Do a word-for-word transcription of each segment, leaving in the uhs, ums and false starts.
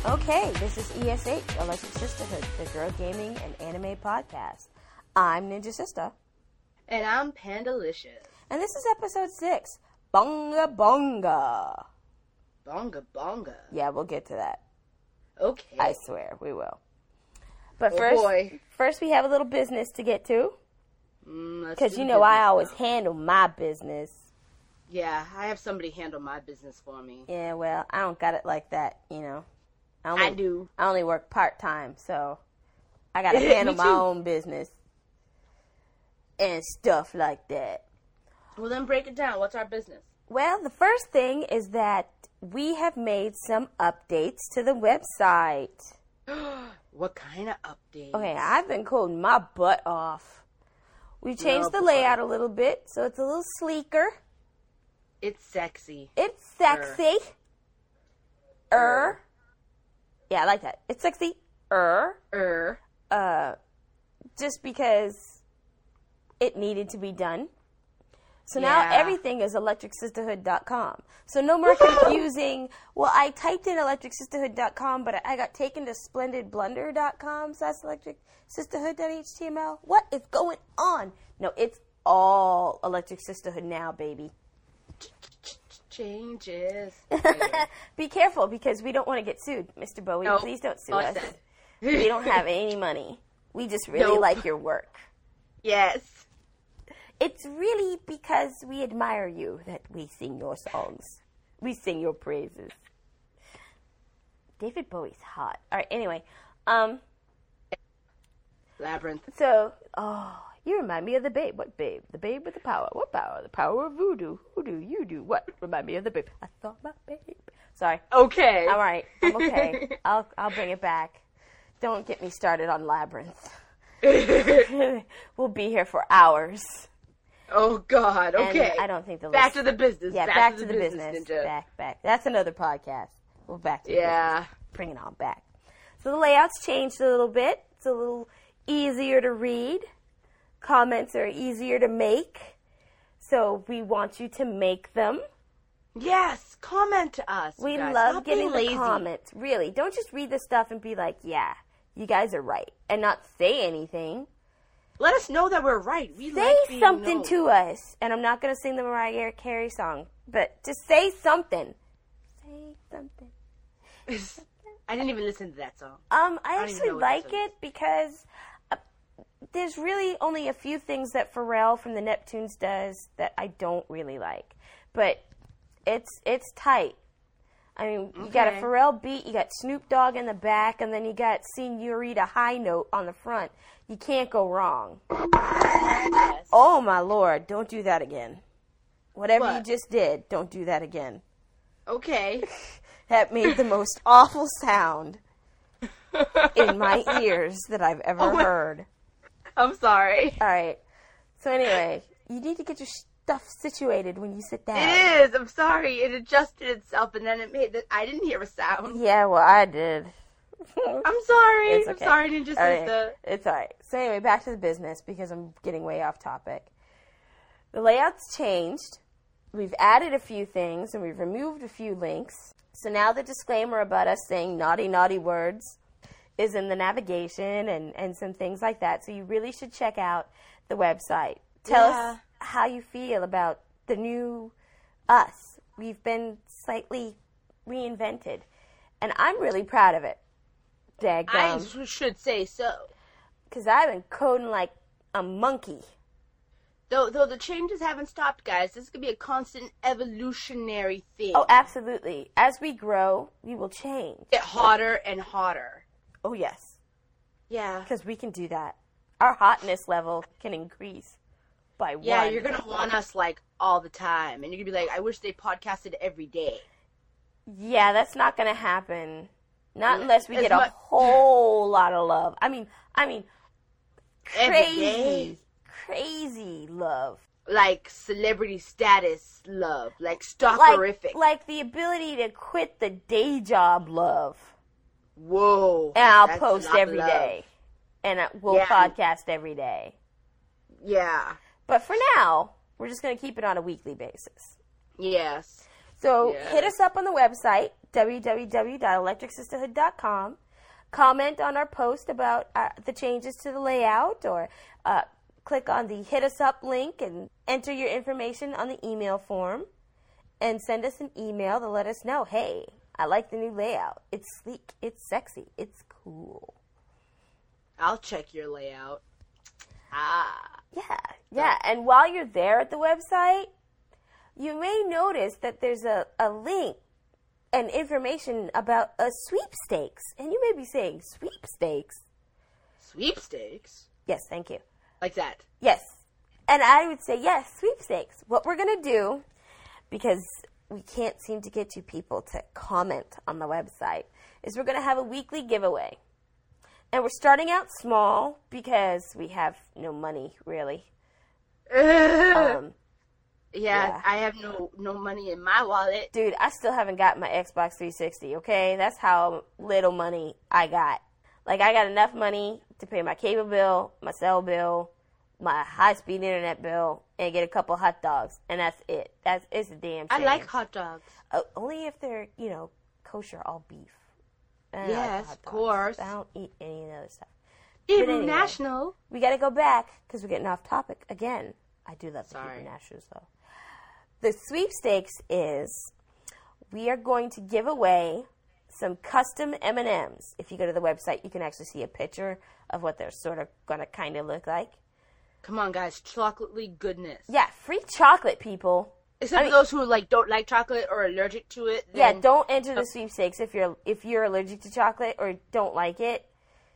Okay, this is E S H, Electric Sisterhood, the Girl Gaming and Anime Podcast. I'm Ninja Sister. And I'm Pandalicious. And this is episode six, Bunga Bunga. Bunga Bunga? Yeah, we'll get to that. Okay. I swear, we will. But oh first, boy. first we have a little business to get to. Because mm, you know I always now. handle my business. Yeah, I have somebody handle my business for me. Yeah, well, I don't got it like that, you know. I, only, I do. I only work part-time, so I got to handle my own business and stuff like that. Well, then break it down. What's our business? Well, the first thing is that we have made some updates to the website. What kind of updates? Okay, I've been coding my butt off. We changed No, the layout a little bit, so it's a little sleeker. It's sexy. It's sexy. Er. er. Yeah, I like that. It's sexy. Er. Er. Uh, just because it needed to be done. So yeah. now everything is electric sisterhood dot com. So no more confusing, well, I typed in electric sisterhood dot com, but I got taken to splendid blunder dot com slash electric sisterhood dot h t m l. What is going on? No, it's all Electric Sisterhood now, baby. Changes. Be careful, because we don't want to get sued, Mister Bowie. Nope. Please don't sue All us. said. We don't have any money. We just really Nope. like your work. Yes. It's really because we admire you that we sing your songs. We sing your praises. David Bowie's hot. All right, anyway. Um, Labyrinth. so, oh, you remind me of the babe. What babe? The babe with the power. What power? The power of voodoo. Who do you do? What? Remind me of the babe. I thought my babe. Sorry. Okay. All right. I'm okay. I'll I'll bring it back. Don't get me started on Labyrinth. We'll be here for hours. Oh, God. Okay. And I don't think the Back list... to the business. Yeah, back, back, to, to the, the business, business. Ninja. Back, back. That's another podcast. We'll back to the Yeah. business. Bring it on back. So the layout's changed a little bit. It's a little easier to read. Comments are easier to make. So we want you to make them. Yes. Comment to us. We guys. love Stop getting being the lazy. comments. Really. Don't just read the stuff and be like, yeah, you guys are right. And not say anything. Let us know that we're right. We Say like being something known. to us. And I'm not going to sing the Mariah Carey song, but just say something. Say something. I didn't even listen to that song. Um, I, I don't even actually know what that like song is. it because uh, there's really only a few things that Pharrell from the Neptunes does that I don't really like. But it's it's tight. I mean, you got a Okay. Pharrell beat, you got Snoop Dogg in the back, and then you got Señorita High Note on the front. You can't go wrong. Yes. Oh, my Lord. Don't do that again. Whatever What? you just did, don't do that again. Okay. That made the most awful sound in my ears that I've ever Oh my- heard. I'm sorry. All right. So anyway, you need to get your stuff situated when you sit down. It is. I'm sorry. It adjusted itself, and then it made that I didn't hear a sound. Yeah, well, I did. I'm sorry. It's I'm okay. sorry, Ninja All right. Sister. It's all right. So anyway, back to the business because I'm getting way off topic. The layout's changed. We've added a few things, and we've removed a few links. So now the disclaimer about us saying naughty, naughty words is in the navigation and, and some things like that. So you really should check out the website. Tell Yeah. us how you feel about the new us. We've been slightly reinvented. And I'm really proud of it. I Daggum. should say so. Because I've been coding like a monkey. Though, though the changes haven't stopped, guys. This is gonna be a constant evolutionary thing. Oh, absolutely. As we grow, we will change. Get hotter and hotter. Oh, yes. Yeah. Because we can do that. Our hotness level can increase by Yeah, one. you're gonna want us like all the time, and you're gonna be like, I wish they podcasted every day. Yeah, that's not going to happen. Not unless we As get a much- whole lot of love. I mean, I mean, Every crazy, day. crazy love. Like celebrity status love, like Like, stalkerific. like the ability to quit the day job love. Whoa. And I'll that's a post lot of every love. day. And I- we'll Yeah. podcast every day. Yeah. But for now, we're just going to keep it on a weekly basis. Yes. So Yeah. hit us up on the website. w w w dot electric sisterhood dot com. Comment on our post about uh, the changes to the layout, or uh, click on the Hit Us Up link and enter your information on the email form. And send us an email to let us know, hey, I like the new layout. It's sleek, it's sexy, it's cool. I'll check your layout. Ah. Yeah, yeah. And while you're there at the website, you may notice that there's a, a link and information about a sweepstakes. And you may be saying, sweepstakes? Sweepstakes? Yes, thank you. Like that? Yes. And I would say, yes, sweepstakes. What we're going to do, because we can't seem to get you people to comment on the website, is we're going to have a weekly giveaway. And we're starting out small because we have no money, really. um, yeah, yeah, I have no, no money in my wallet. Dude, I still haven't got my Xbox three sixty, okay? That's how little money I got. Like, I got enough money to pay my cable bill, my cell bill, my high-speed internet bill, and get a couple hot dogs. And that's it. That's It's a damn shame. I like hot dogs. Uh, only if they're, you know, kosher, all beef. I yes, like of course. I don't eat any of the other stuff. Hebrew anyway, National. We got to go back because we're getting off topic again. I do love the Sorry. Hebrew Nationals, though. The sweepstakes is we are going to give away some custom M and M's. If you go to the website, you can actually see a picture of what they're sort of going to kind of look like. Come on, guys. Chocolately goodness. Yeah, free chocolate, people. Except I for mean, those who like don't like chocolate or are allergic to it. Yeah, then... don't enter the sweepstakes if you're if you're allergic to chocolate or don't like it.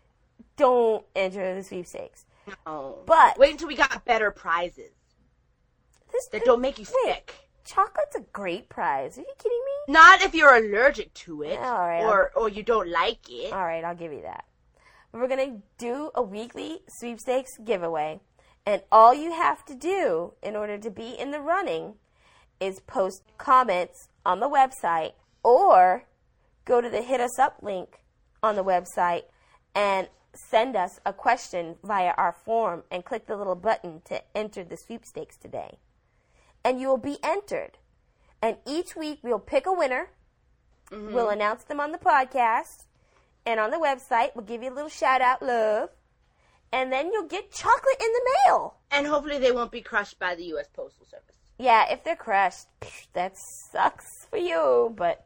Don't enter the sweepstakes. No. But wait until we got better prizes this, that don't make you wait, sick. Chocolate's a great prize. Are you kidding me? Not if you're allergic to it, All right, or or you don't like it. All right, I'll give you that. But we're gonna do a weekly sweepstakes giveaway, and all you have to do in order to be in the running is post comments on the website or go to the Hit Us Up link on the website and send us a question via our form and click the little button to enter the sweepstakes today. And you will be entered. And each week we'll pick a winner. Mm-hmm. We'll announce them on the podcast and on the website. We'll give you a little shout out, love. And then you'll get chocolate in the mail. And hopefully they won't be crushed by the U S Postal Service. Yeah, if they're crushed, that sucks for you, but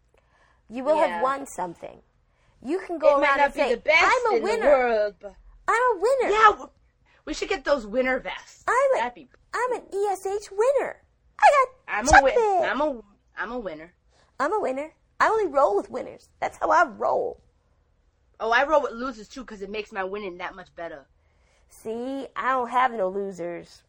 you will yeah. have won something. You can go it around might not and be say, the best I'm a in winner. The world, but... I'm a winner. Yeah, we should get those winner vests. I'm, a, That'd be... I'm an E S H winner. I got I'm chocolate. a win- I'm a I'm a winner. I'm a winner. I only roll with winners. That's how I roll. Oh, I roll with losers too because it makes my winning that much better. See, I don't have no losers.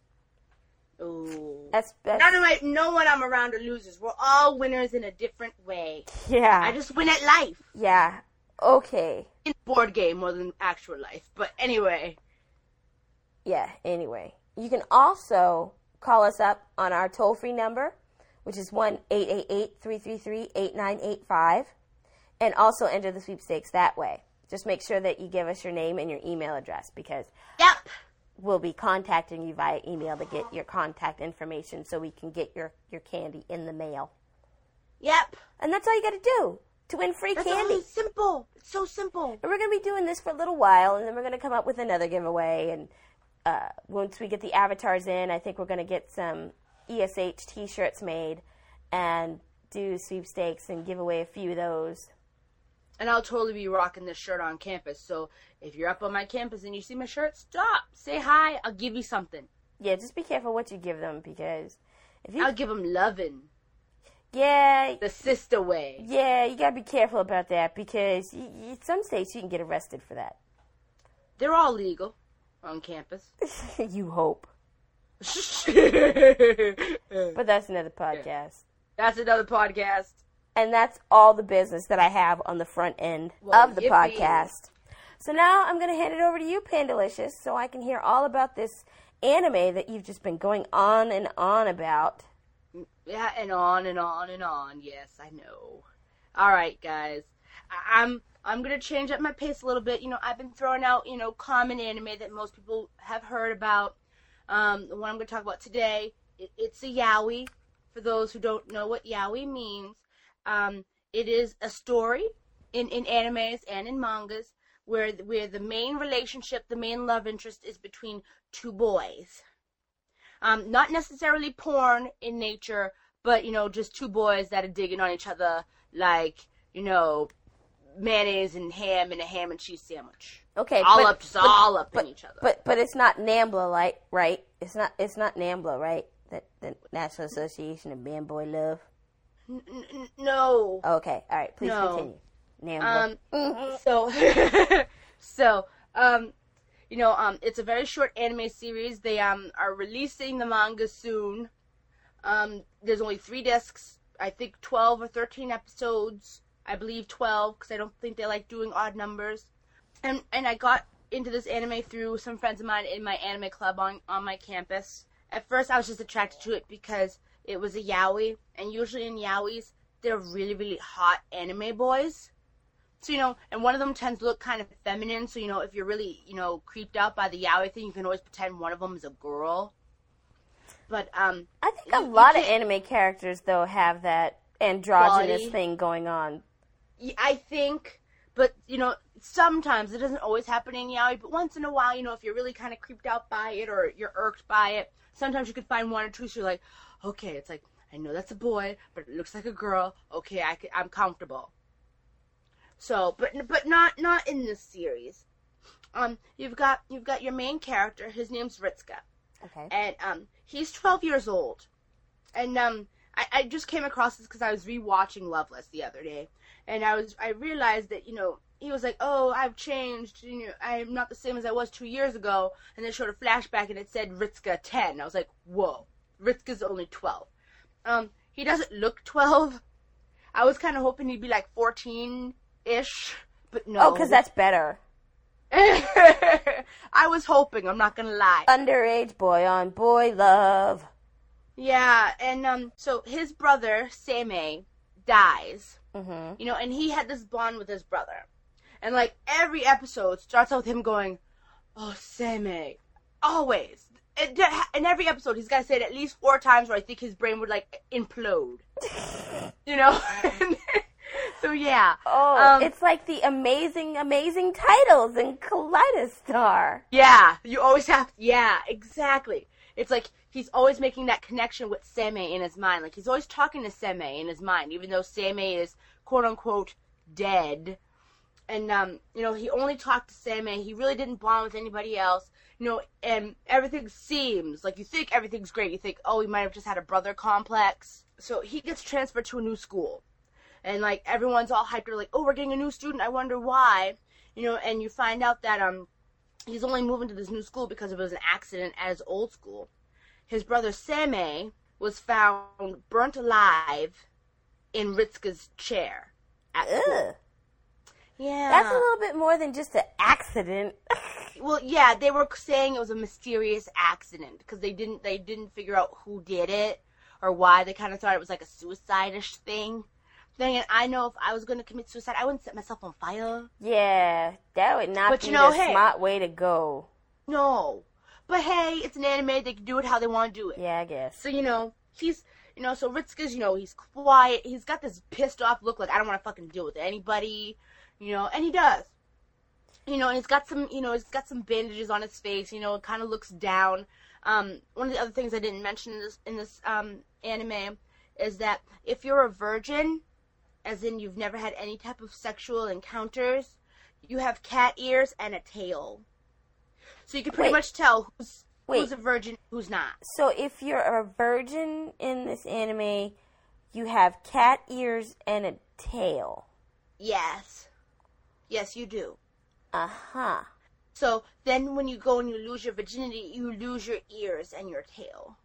Ooh. That's, that's None of my, no one I'm around are losers. We're all winners in a different way. Yeah. I just win at life. Yeah. Okay. In board game more than actual life. But anyway. Yeah, anyway. You can also call us up on our toll-free number, which is one eight eight eight, three three three, eight nine eight five, and also enter the sweepstakes that way. Just make sure that you give us your name and your email address because Yep. we'll be contacting you via email to get your contact information so we can get your, your candy in the mail. Yep. And that's all you got to do to win free That's candy. It's simple. It's so simple. And we're going to be doing this for a little while, and then we're going to come up with another giveaway. And uh, once we get the avatars in, I think we're going to get some E S H T-shirts made and do sweepstakes and give away a few of those. And I'll totally be rocking this shirt on campus. So if you're up on my campus and you see my shirt, stop. Say hi. I'll give you something. Yeah, just be careful what you give them because if you... I'll give them loving. Yeah. The sister way. Yeah, you got to be careful about that because y- y- some states you can get arrested for that. They're all legal on campus. You hope. But But that's another podcast. Yeah. That's another podcast. And that's all the business that I have on the front end Well, of the yippee. podcast. So now I'm going to hand it over to you, Pandalicious, so I can hear all about this anime that you've just been going on and on about. Yeah, and on and on and on. Yes, I know. All right, guys. I- I'm I'm gonna change up my pace a little bit. You know, I've been throwing out you know common anime that most people have heard about. Um, the one I'm gonna talk about today, it, it's a yaoi. For those who don't know what yaoi means, um, it is a story in, in animes and in mangas where where the main relationship, the main love interest is between two boys. Um, not necessarily porn in nature, but, you know, just two boys that are digging on each other like, you know, mayonnaise and ham in a ham and cheese sandwich. Okay, all but, up, just but, all up but, in each other. But but it's not NAMBLA, like, right? It's not it's not NAMBLA, right? That the National Association of Man Boy Love. N- n- no. Okay, all right. Please no. continue. NAMBLA. Um. Mm-hmm. So so um, you know um, it's a very short anime series. They um are releasing the manga soon. Um, there's only three discs. I think twelve or thirteen episodes. I believe twelve, because I don't think they like doing odd numbers. And and I got into this anime through some friends of mine in my anime club on, on my campus. At first, I was just attracted to it because it was a yaoi, and usually in yaois, they're really, really hot anime boys. So, you know, and one of them tends to look kind of feminine, so, you know, if you're really, you know, creeped out by the yaoi thing, you can always pretend one of them is a girl. But, um... I think a lot of anime characters, though, have that androgynous quality thing going on. I think, but, you know, sometimes, it doesn't always happen in yaoi, but once in a while, you know, if you're really kind of creeped out by it or you're irked by it, sometimes you could find one or two, so you're like, okay, it's like, I know that's a boy, but it looks like a girl, okay, I can, I'm comfortable. So, but but not not in this series. Um, you've got you've got your main character, his name's Ritsuka. Okay. And, um, he's twelve years old. And, um, I, I just came across this because I was rewatching Loveless the other day. And I was, I realized that, you know, he was like, oh, I've changed, you know, I'm not the same as I was two years ago. And then showed a flashback and it said Ritsuka ten. I was like, whoa, Ritsuka's only twelve. Um, he doesn't look twelve. I was kind of hoping he'd be like fourteen-ish, but no. Oh, because that's better. I was hoping, I'm not gonna lie. Underage boy on boy love. Yeah, and, um, so his brother, Seimei, dies. Mm-hmm. You know, and he had this bond with his brother. And, like, every episode starts out with him going, oh, Seimei. Always. And in every episode, he's got to say it at least four times where I think his brain would, like, implode. You know? So, yeah. Oh, um, it's like the amazing, amazing titles in Kaleidostar. Yeah, you always have, yeah, exactly. It's like he's always making that connection with Seimei in his mind. Like, he's always talking to Seimei in his mind, even though Seimei is, quote-unquote, dead. And, um, you know, he only talked to Seimei. He really didn't bond with anybody else. You know, and everything seems, like, you think everything's great. You think, oh, he might have just had a brother complex. So he gets transferred to a new school. And, like, everyone's all hyped. They're like, oh, we're getting a new student. I wonder why. You know, and you find out that, um... he's only moving to this new school because it was an accident at his old school. His brother Seimei was found burnt alive in Ritsuka's chair at school. Yeah. That's a little bit more than just an accident. Well, yeah, they were saying it was a mysterious accident because they didn't they didn't figure out who did it or why. They kind of thought it was like a suicide-ish thing. Then again, I know if I was going to commit suicide, I wouldn't set myself on fire. Yeah, that would not but, be you know, the hey, smart way to go. No. But hey, it's an anime. They can do it how they want to do it. Yeah, I guess. So, you know, he's, you know, so Ritsuka's, you know, he's quiet. He's got this pissed off look like, I don't want to fucking deal with anybody. You know, and he does. You know, and he's got some, you know, he's got some bandages on his face. You know, it kind of looks down. Um, one of the other things I didn't mention in this, in this um, anime is that if you're a virgin, as in you've never had any type of sexual encounters, you have cat ears and a tail. So you can pretty Wait. much tell who's, Wait. who's a virgin, who's not. So if you're a virgin in this anime, you have cat ears and a tail. Yes. Yes, you do. Uh-huh. So then when you go and you lose your virginity, you lose your ears and your tail.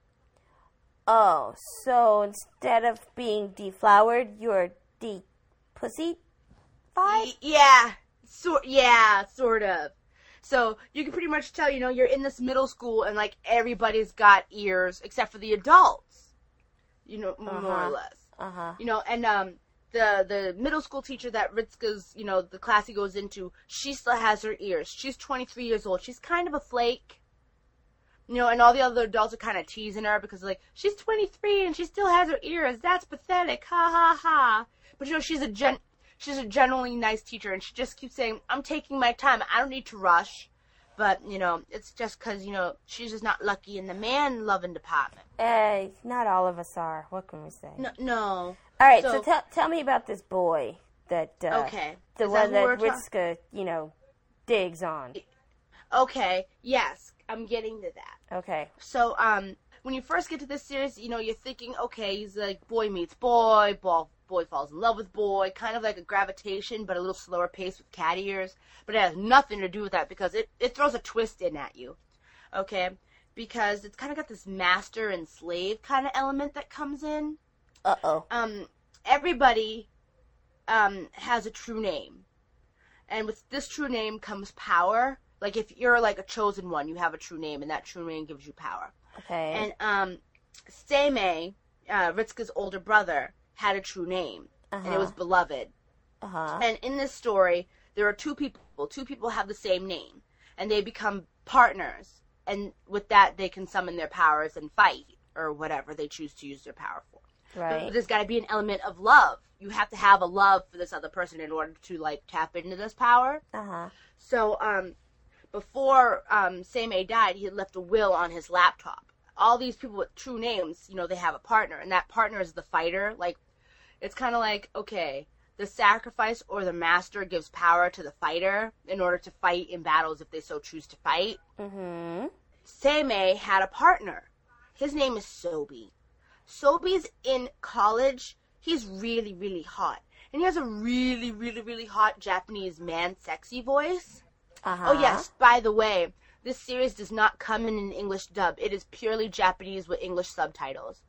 Oh, so instead of being deflowered, you're de-pussied? Y- yeah. So- yeah, sort of. So you can pretty much tell, you know, you're in this middle school and, like, everybody's got ears except for the adults. You know, Uh-huh. more or less. Uh-huh. You know, and, um... The the middle school teacher that Ritsuka's, you know, the class he goes into, she still has her ears. She's twenty-three years old. She's kind of a flake. You know, and all the other adults are kind of teasing her because, like, she's twenty-three and she still has her ears. That's pathetic. Ha, ha, ha. But you know, she's a gen she's a genuinely nice teacher, and she just keeps saying, "I'm taking my time. I don't need to rush." But you know, it's just because you know she's just not lucky in the man loving department. Hey, not all of us are. What can we say? No, no. All right, so, so tell tell me about this boy that uh, okay, the Is one that that who we're ta- Ritska, you know, digs on. Okay, yes, I'm getting to that. Okay. So, um, when you first get to this series, you know, you're thinking, okay, he's like boy meets boy, boy, boy falls in love with boy, kind of like a gravitation, but a little slower pace with cat ears. But it has nothing to do with that because it, it throws a twist in at you, okay? Because it's kind of got this master and slave kind of element that comes in. Uh-oh. Um, everybody um, has a true name. And with this true name comes power. Like, if you're, like, a chosen one, you have a true name, and that true name gives you power. Okay. And, um, Seimei, uh, Ritsuka's older brother, had a true name. Uh-huh. And it was Beloved. Uh-huh. And in this story, there are two people. Two people have the same name. And they become partners. And with that, they can summon their powers and fight, or whatever they choose to use their power for. Right. But there's got to be an element of love. You have to have a love for this other person in order to, like, tap into this power. Uh-huh. So, um, before um, Seimei died, he had left a will on his laptop. All these people with true names, you know, they have a partner, and that partner is the fighter. Like, it's kind of like, okay, the sacrifice or the master gives power to the fighter in order to fight in battles if they so choose to fight. Mm-hmm. Seimei had a partner. His name is Sobi. Sobi's in college. He's really, really hot. And he has a really, really, really hot Japanese man sexy voice. Uh-huh. Oh, yes, by the way, this series does not come in an English dub. It is purely Japanese with English subtitles.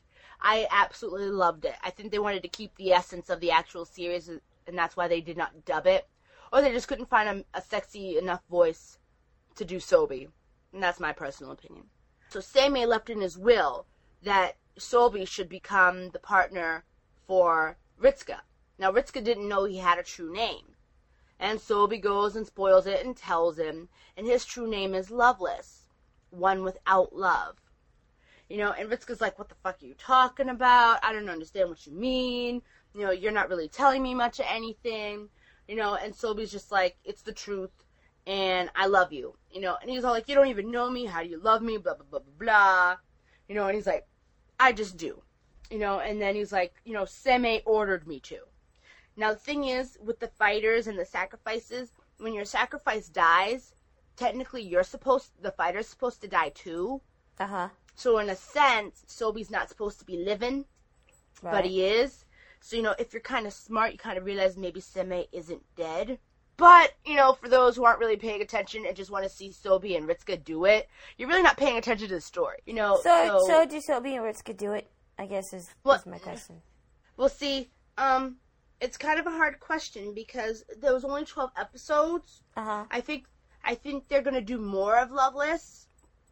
I absolutely loved it. I think they wanted to keep the essence of the actual series, and that's why they did not dub it. Or they just couldn't find a, a sexy enough voice to do Sobi. And that's my personal opinion. So Seimei left in his will that Sobi should become the partner for Ritsuka. Now, Ritsuka didn't know he had a true name. And Sobi goes and spoils it and tells him, and his true name is Loveless, one without love. You know, and Ritsuka's like, what the fuck are you talking about? I don't understand what you mean. You know, you're not really telling me much of anything. You know, and Sobi's just like, it's the truth, and I love you. You know, and he's all like, you don't even know me, how do you love me, blah, blah, blah, blah, blah. You know, and he's like, I just do. You know, and then he's like, you know, Seimei ordered me to. Now, the thing is, with the fighters and the sacrifices, when your sacrifice dies, technically you're supposed, the fighter's supposed to die too. Uh-huh. So in a sense, Sobi's not supposed to be living, Right. but he is. So, you know, if you're kind of smart, you kind of realize maybe Seimei isn't dead. But, you know, for those who aren't really paying attention and just want to see Sobi and Ritsuka do it, you're really not paying attention to the story. You know, So, so, so do Sobi and Ritsuka do it? I guess is, Well- is my question. Well, see, um, it's kind of a hard question because there was only twelve episodes. Uh-huh. I think I think they're gonna do more of Loveless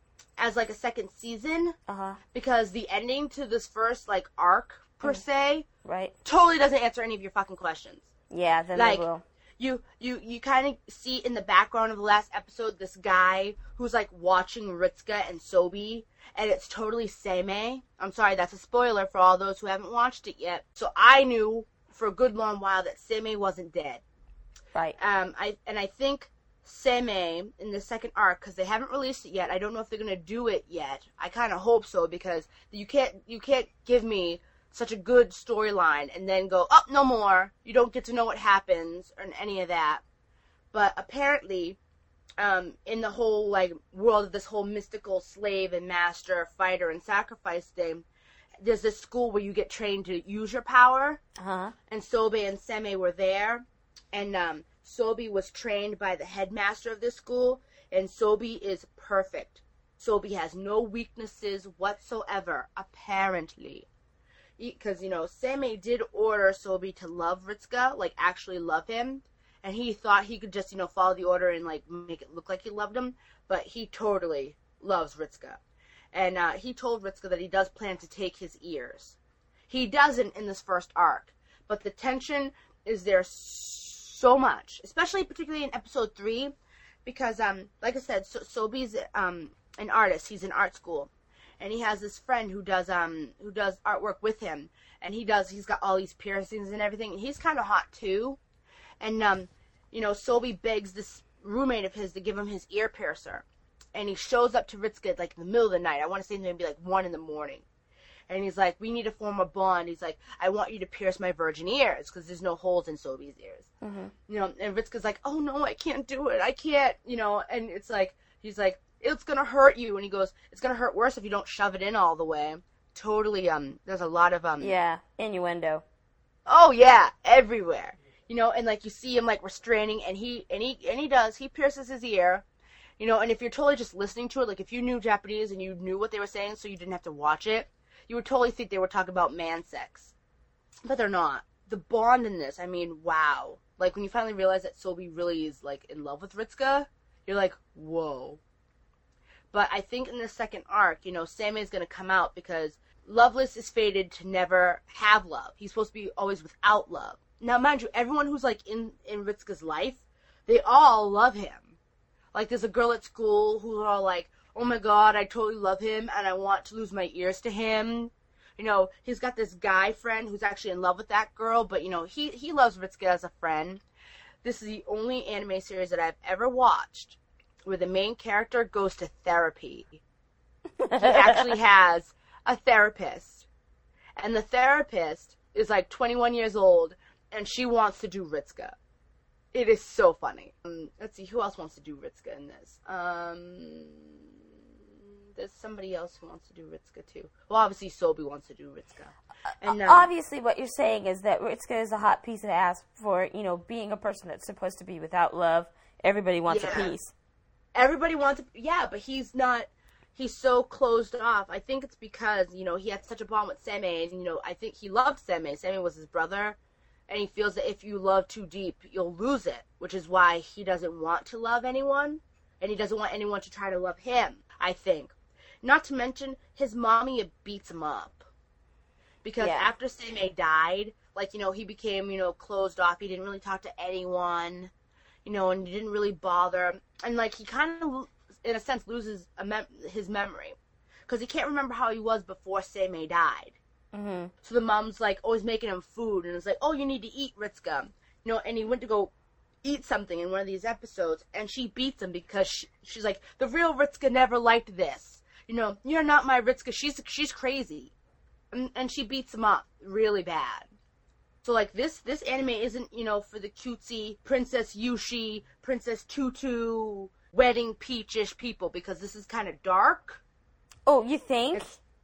as like a second season Uh-huh. because the ending to this first like arc per se Right. totally doesn't answer any of your fucking questions. Yeah, then Like, they will. You you you kind of see in the background of the last episode this guy who's like watching Ritsuka and Sobi, and it's totally Seimei. I'm sorry, that's a spoiler for all those who haven't watched it yet. So I knew for a good long while that Seimei wasn't dead. Right. Um, I and I think Seimei in the second arc, because they haven't released it yet. I don't know if they're gonna do it yet. I kind of hope so because you can't you can't give me such a good storyline and then go, oh, no more. You don't get to know what happens or any of that. But apparently, um, in the whole like world of this whole mystical slave and master, fighter and sacrifice thing, there's this school where you get trained to use your power. Uh-huh. And Sobi and Seimei were there. And um, Sobi was trained by the headmaster of this school. And Sobi is perfect. Sobi has no weaknesses whatsoever, apparently. Because, you know, Seimei did order Sobi to love Ritsuka, like, actually love him. And he thought he could just, you know, follow the order and, like, make it look like he loved him. But he totally loves Ritsuka. And uh, he told Ritsuka that he does plan to take his ears. He doesn't in this first arc. But the tension is there so much. Especially, particularly in episode three. Because, um, like I said, so- Sobi's um, an artist. He's in art school. and he has this friend who does um who does artwork with him, and he does he's got all these piercings and everything, and he's kind of hot too, and um you know Sobi begs this roommate of his to give him his ear piercer, and he shows up to Ritsuka like in the middle of the night. I want to say maybe like one in the morning. And he's like, we need to form a bond. He's like, I want you to pierce my virgin ears because there's no holes in Sobi's ears. Mm-hmm. You know, and Ritsuka's like, oh, no, I can't do it. I can't, you know. And it's like, he's like, it's going to hurt you. And he goes, it's going to hurt worse if you don't shove it in all the way. Totally, um, there's a lot of, um. Yeah, innuendo. Oh, yeah, everywhere. You know, and like you see him like restraining, and he, and he, and he does, he pierces his ear. You know, and if you're totally just listening to it, like if you knew Japanese and you knew what they were saying so you didn't have to watch it, you would totally think they were talking about man sex. But they're not. The bond in this, I mean, wow. Like, when you finally realize that Sobi really is, like, in love with Ritsuka, you're like, whoa. But I think in the second arc, you know, Seimei is going to come out because Loveless is fated to never have love. He's supposed to be always without love. Now, mind you, everyone who's, like, in, in Ritsuka's life, they all love him. Like, there's a girl at school who's all like, oh my god, I totally love him, and I want to lose my ears to him. You know, he's got this guy friend who's actually in love with that girl, but, you know, he, he loves Ritsuka as a friend. This is the only anime series that I've ever watched where the main character goes to therapy. He actually has a therapist. And the therapist is, like, twenty-one years old, and she wants to do Ritsuka. It is so funny. Um, let's see, who else wants to do Ritsuka in this? Um... There's somebody else who wants to do Ritsuka too. Well, obviously Sobi wants to do Ritsuka. And, um, obviously, what you're saying is that Ritsuka is a hot piece of ass for, you know, being a person that's supposed to be without love. Everybody wants yeah. a piece. Everybody wants a, yeah, but he's not, he's so closed off. I think it's because, you know, he had such a bond with Seimei, and, you know, I think he loved Seimei. Seimei was his brother, and he feels that if you love too deep, you'll lose it, which is why he doesn't want to love anyone, and he doesn't want anyone to try to love him, I think. Not to mention, his mommy beats him up. Because yeah. after Seimei died, like, you know, he became, you know, closed off. He didn't really talk to anyone, you know, and he didn't really bother. And, like, he kind of, in a sense, loses a mem- his memory. Because he can't remember how he was before Seimei died. Mm-hmm. So the mom's, like, always making him food. And it's like, oh, you need to eat, Ritsuka. You know, and he went to go eat something in one of these episodes. And she beats him because she, she's like, the real Ritsuka never liked this. You know, you're not my Ritsuka. She's she's crazy, and, and she beats him up really bad. So like this this anime isn't, you know, for the cutesy Princess Yushi, Princess Tutu, wedding peachish people, because this is kind of dark. Oh, you think?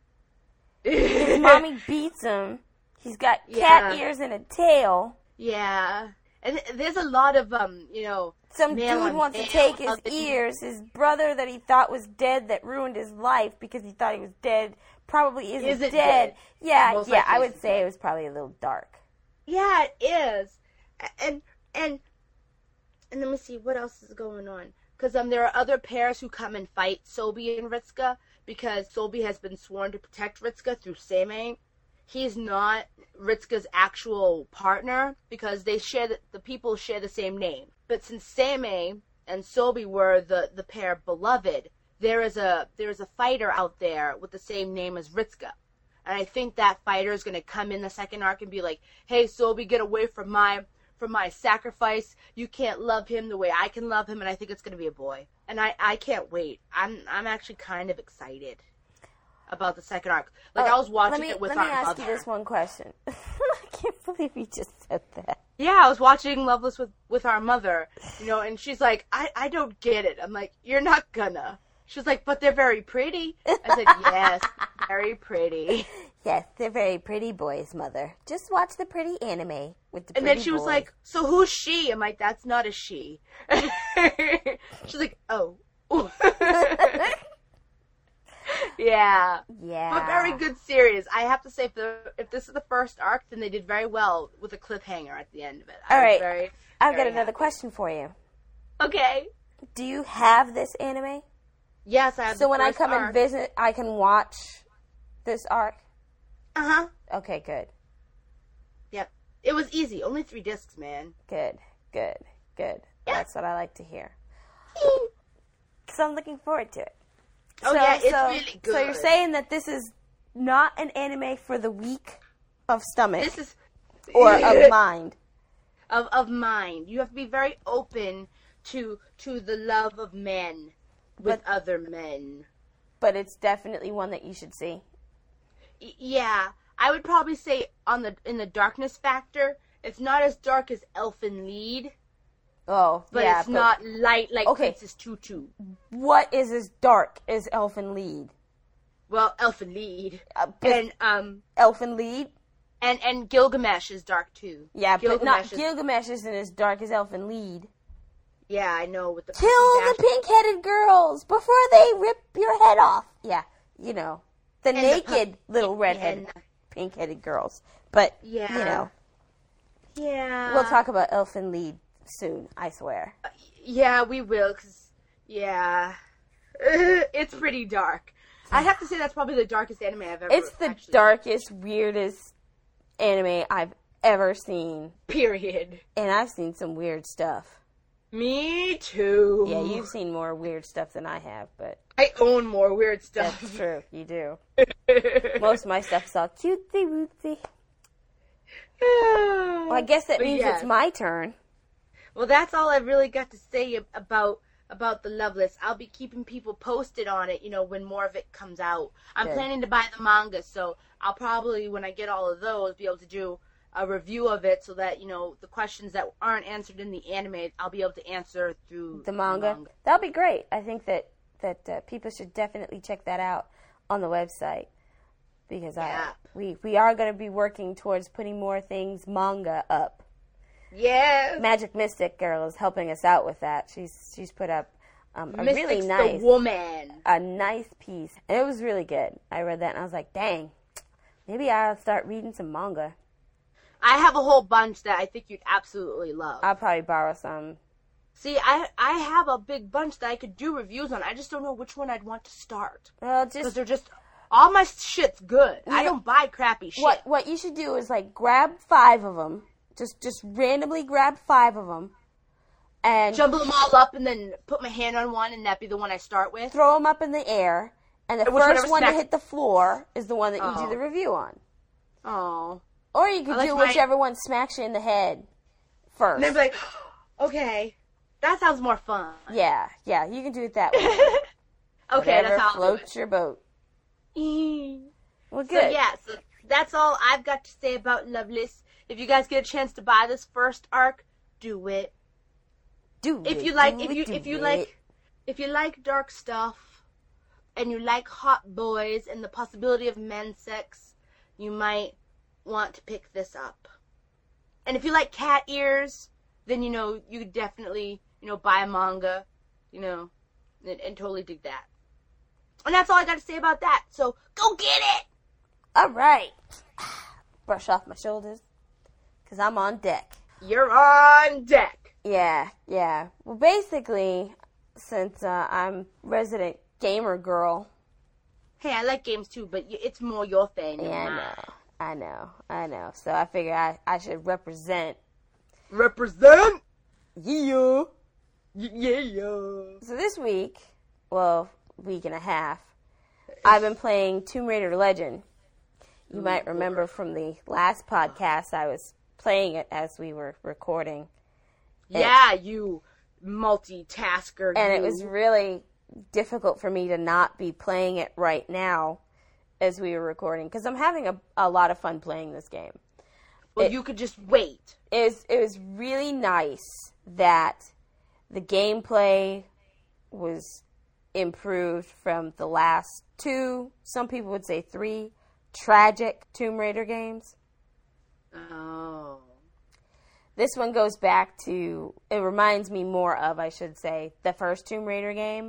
His mommy beats him. He's got cat yeah. ears and a tail. Yeah, and there's a lot of um, you know. Some dude wants to take his ears. His brother that he thought was dead that ruined his life because he thought he was dead probably isn't, isn't dead. dead. Yeah, Most yeah, I would isn't say dead. It was probably a little dark. Yeah, it is. And and and let me see what else is going on. Because um, there are other pairs who come and fight Sobi and Ritsuka because Sobi has been sworn to protect Ritsuka through Seimei. He's not Ritsuka's actual partner because they share the, the people share the same name. But since Seimei and Sobi were the, the pair beloved, there is a there is a fighter out there with the same name as Ritsuka. And I think that fighter is going to come in the second arc and be like, hey, Sobi, get away from my from my sacrifice. You can't love him the way I can love him. And I think it's going to be a boy. And I, I can't wait. I'm I'm actually kind of excited about the second arc. Like, oh, I was watching me, it with let our me ask mother. you this one question. I can't believe you just said that. Yeah, I was watching Loveless with, with our mother, you know, and she's like, I, I don't get it. I'm like, you're not gonna. She's like, but they're very pretty. I said, yes, very pretty. Yes, they're very pretty boys, mother. Just watch the pretty anime with the pretty And then she was boys. like, so who's she? I'm like, that's not a she. She's like, oh. Yeah. Yeah. But very good series. I have to say, if, the, if this is the first arc, then they did very well with a cliffhanger at the end of it. I All was right. Very, I've very got another happy. question for you. Okay. Do you have this anime? Yes, I have So the when I first come arc. and visit, I can watch this arc? Uh-huh. Okay, good. Yep. It was easy. Only three discs, man. Good, good, good. Yeah. That's what I like to hear. So I'm looking forward to it. Oh so, yeah, it's so, really good. So you're saying that this is not an anime for the weak of stomach this is or of mind? Of of mind. You have to be very open to to the love of men with But- other men. But it's definitely one that you should see. Y- yeah, I would probably say on the in the darkness factor, it's not as dark as Elfen Lied, Oh, but yeah. it's not light like Okay. Princess Tutu. What is as dark as Elfen Lied? Well, Elfen Lied Uh, but and um Elfen Lied? and and Gilgamesh is dark too. Yeah, but not Gilgamesh is- Gilgamesh isn't as dark as Elfen Lied. Yeah, I know with the Kill pussy the dash- pink-headed girls before they rip your head off. Yeah, you know, the the naked little redheaded, and- pink-headed girls. But Yeah. you know, Yeah. we'll talk about Elfen Lied soon. I swear. Yeah, we will, cause yeah, it's pretty dark. I have to say that's probably the darkest anime I've ever. It's the actually darkest, weirdest anime I've ever seen, Period. and I've seen some weird stuff. Me too. Yeah, you've seen more weird stuff than I have, but I own more weird stuff. that's true. You do. Most of my stuff's all cutesy wootsy. Well, I guess that But means yeah. it's my turn. Well, that's all I've really got to say ab- about about the Loveless. I'll be keeping people posted on it, you know, when more of it comes out. I'm Good. planning to buy the manga, so I'll probably, when I get all of those, be able to do a review of it so that, you know, the questions that aren't answered in the anime, I'll be able to answer through The manga. That'll be great. I think that that uh, people should definitely check that out on the website because Yeah. I, we we are going to be working towards putting more things manga up. Yes. Magic Mystic Girl is helping us out with that. She's she's put up um, a Mystic's really nice the woman. a nice piece, and it was really good. I read that and I was like, dang, maybe I'll start reading some manga. I have a whole bunch that I think you'd absolutely love. I'll probably borrow some. See, I I have a big bunch that I could do reviews on. I just don't know which one I'd want to start. Well, Because just they're just, all my shit's good. I know- don't buy crappy shit. what what you should do is like grab five of them, just just randomly grab five of them, and Jumble them all up and then put my hand on one and that be the one I start with. throw them up in the air. And the And which one first ever one to smacks- hit the floor is the one that you Oh. do the review on. Oh. Or you could I like do my- whichever one smacks you in the head first. And then be like, okay, that sounds more fun. Yeah, yeah, you can do it that way. Okay, Whatever that's how I'll do floats your boat. it. Well, So good. yeah, so that's all I've got to say about Loveless. If you guys get a chance to buy this first arc, do it. Do If it, you like, do if it, you do if you it. like, if you like dark stuff, and you like hot boys and the possibility of men sex, you might want to pick this up. And if you like cat ears, then you know you could definitely you know buy a manga, you know, and, and totally dig that. And that's all I got to say about that. So go get it. All right. Brush off my shoulders, because I'm on deck. You're on deck. Yeah, yeah. Well, basically, since uh, I'm resident gamer girl, Hey, I like games too, but y- it's more your thing. than yeah, I mine. know, I know, I know. So I figure I, I should represent. Represent. Yeah. Y- yeah, yeah. So this week, well, week and a half, I've been playing Tomb Raider Legend. You might remember from the last podcast I was playing it as we were recording. Yeah, you multitasker. And you. it was really difficult for me to not be playing it right now as we were recording because I'm having a, a lot of fun playing this game. Well, it- you could just wait. It was, it was really nice that the gameplay was improved from the last two, some people would say three, tragic Tomb Raider games. Oh. This one goes back to, it reminds me more of, I should say, the first Tomb Raider game.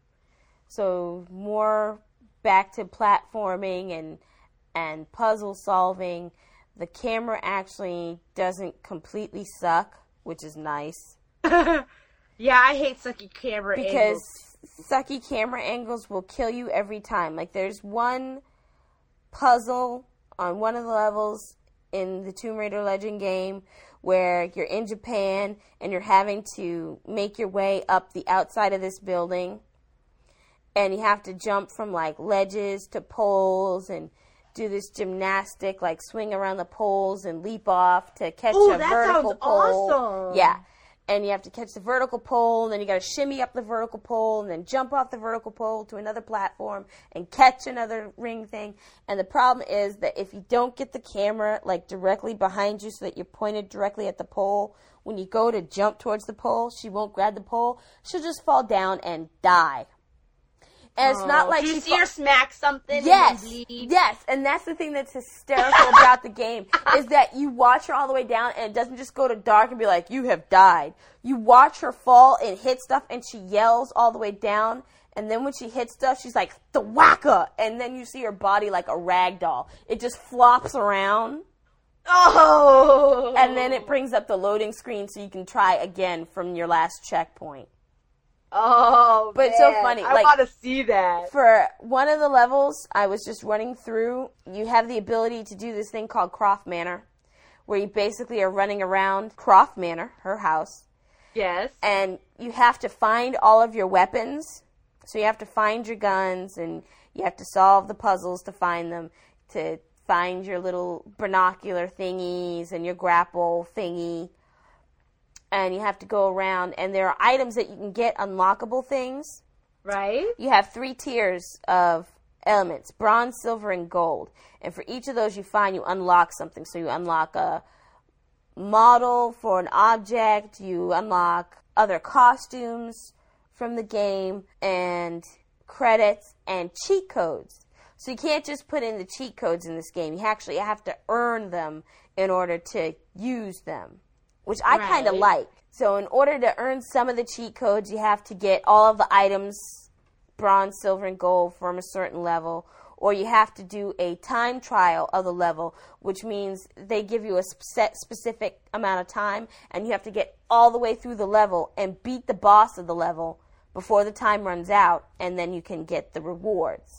So more back to platforming and and puzzle solving. The camera actually doesn't completely suck, which is nice. Yeah, I hate sucky camera Because angles. sucky camera angles will kill you every time. Like there's one puzzle on one of the levels in the Tomb Raider Legend game where you're in Japan and you're having to make your way up the outside of this building. and you have to jump from like ledges to poles and do this gymnastic, like swing around the poles and leap off to catch Ooh, a that vertical sounds pole. awesome. Yeah. And you have to catch the vertical pole, and then you got to shimmy up the vertical pole, and then jump off the vertical pole to another platform and catch another ring thing. And the problem is that if you don't get the camera like directly behind you so that you're pointed directly at the pole, when you go to jump towards the pole, she won't grab the pole. She'll just fall down and die. And it's oh, not like do you she see fa- her smack something Yes, and then bleed? yes, and that's the thing that's hysterical about the game is that you watch her all the way down, and it doesn't just go to dark and be like, you have died. You watch her fall and hit stuff, and she yells all the way down, and then when she hits stuff, she's like, the whacker, and then you see her body like a rag doll. It just flops around. Oh! And then it brings up the loading screen so you can try again from your last checkpoint. Oh, But man. it's so funny. I Like, want to see that. for one of the levels I was just running through, you have the ability to do this thing called Croft Manor, where you basically are running around Croft Manor, her house, Yes. and you have to find all of your weapons. So you have to find your guns, and you have to solve the puzzles to find them, to find your little binocular thingies and your grapple thingy. And you have to go around, and there are items that you can get, unlockable things. Right? You have three tiers of elements, bronze, silver, and gold. And for each of those you find, you unlock something. So you unlock a model for an object, you unlock other costumes from the game, and credits, and cheat codes. So you can't just put in the cheat codes in this game. You actually have to earn them in order to use them, which I Right. kind of like. So in order to earn some of the cheat codes, you have to get all of the items, bronze, silver, and gold from a certain level, or you have to do a time trial of the level, which means they give you a set specific amount of time, and you have to get all the way through the level and beat the boss of the level before the time runs out, and then you can get the rewards.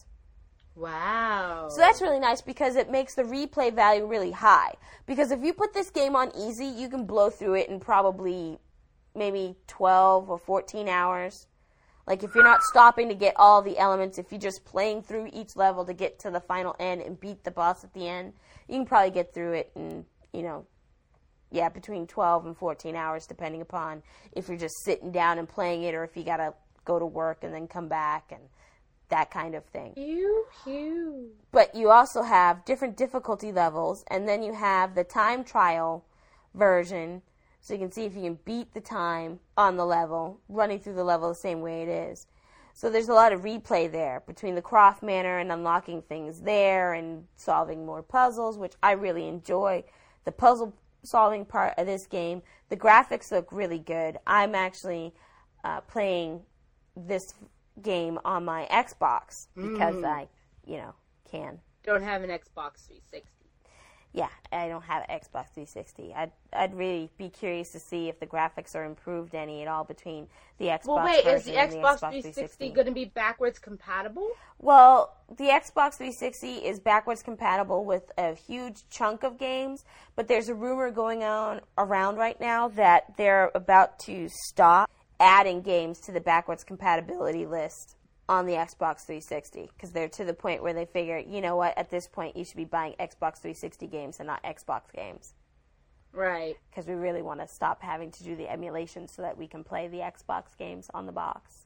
Wow. So that's really nice because it makes the replay value really high. Because if you put this game on easy, you can blow through it in probably maybe twelve or fourteen hours. Like if you're not stopping to get all the elements, if you're just playing through each level to get to the final end and beat the boss at the end, you can probably get through it in, you know, yeah, between twelve and fourteen hours, depending upon if you're just sitting down and playing it or if you got to go to work and then come back and that kind of thing. Pew, pew. But you also have different difficulty levels, and then you have the time trial version, so you can see if you can beat the time on the level, running through the level the same way it is. So there's a lot of replay there between the Croft Manor and unlocking things there and solving more puzzles, which I really enjoy. The puzzle solving part of this game, the graphics look really good. I'm actually uh, playing this game on my Xbox because Mm. I, you know, can. Don't have an Xbox three sixty. Yeah, I don't have an Xbox three sixty. I'd I'd really be curious to see if the graphics are improved any at all between the Xbox Well, wait, is version the and the Xbox Xbox three sixty three sixty. going to be backwards compatible? Well, the Xbox three sixty is backwards compatible with a huge chunk of games, but there's a rumor going on around right now that they're about to stop adding games to the backwards compatibility list on the Xbox three sixty because they're to the point where they figure, you know what, at this point you should be buying Xbox three sixty games and not Xbox games Right. because we really want to stop having to do the emulation so that we can play the Xbox games on the box.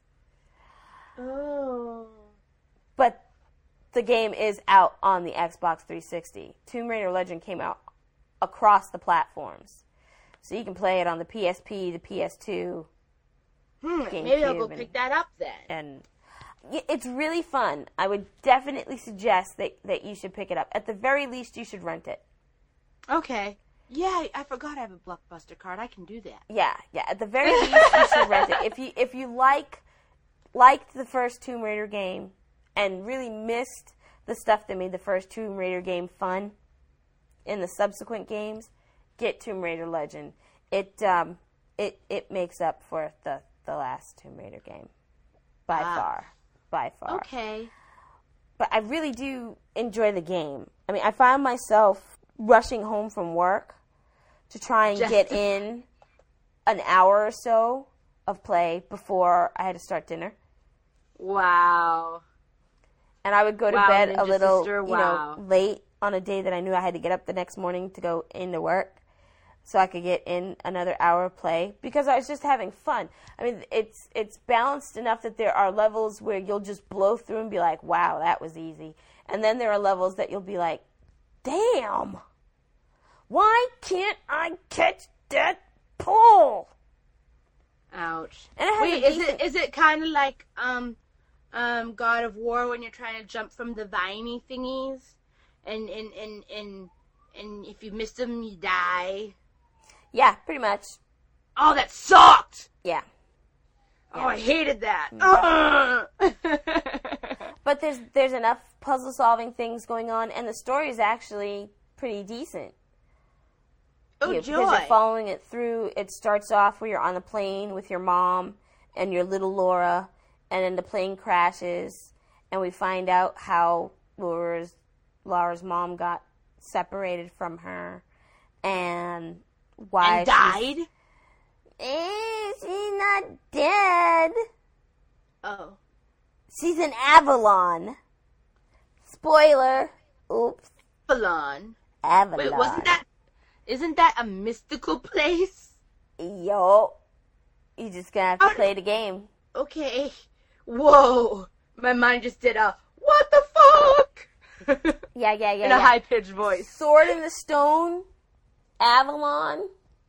Oh. But the game is out on the Xbox three sixty. Tomb Raider Legend came out across the platforms. So you can play it on the P S P, the P S two, Hmm, maybe I'll go GameCube, pick and- that up then. and y- it's really fun. I would definitely suggest that, that you should pick it up. At the very least, you should rent it. Okay. Yeah, I- I forgot I have a Blockbuster card. I can do that. Yeah, yeah. At the very least, you should rent it. If you if you like liked the first Tomb Raider game and really missed the stuff that made the first Tomb Raider game fun in the subsequent games, get Tomb Raider Legend. It um it it makes up for the the last Tomb Raider game by Ah. far, by far. Okay. But I really do enjoy the game. I mean, I found myself rushing home from work to try and Just- get in an hour or so of play before I had to start dinner. Wow. And I would go to Wow, bed Ninja a little, Sister, you wow. know, late on a day that I knew I had to get up the next morning to go into work, so I could get in another hour of play because I was just having fun. I mean, it's it's balanced enough that there are levels where you'll just blow through and be like, "Wow, that was easy," and then there are levels that you'll be like, "Damn, why can't I catch that pole?" Ouch. And it has Wait, a is decent- it is it kind of like um um God of War when you're trying to jump from the viney thingies, and and and and and if you miss them, you die. Yeah, pretty much. Oh, that sucked. Yeah. Oh, I hated that. But there's there's enough puzzle solving things going on, and the story is actually pretty decent. Oh, Yeah, joy. because you're following it through. It starts off where you're on the plane with your mom and your little Laura, and then the plane crashes, and we find out how Laura's Laura's mom got separated from her, and why And she's- died? Eh, she's not dead. Oh. She's an Avalon. Spoiler. Oops. Avalon. Avalon. Wait, wasn't that... Isn't that a mystical place? Yo. You just gonna have to How- play the game. Okay. Whoa. My mind just did a, what the fuck? Yeah, yeah, yeah, In a yeah. high-pitched voice. Sword in the Stone. Avalon.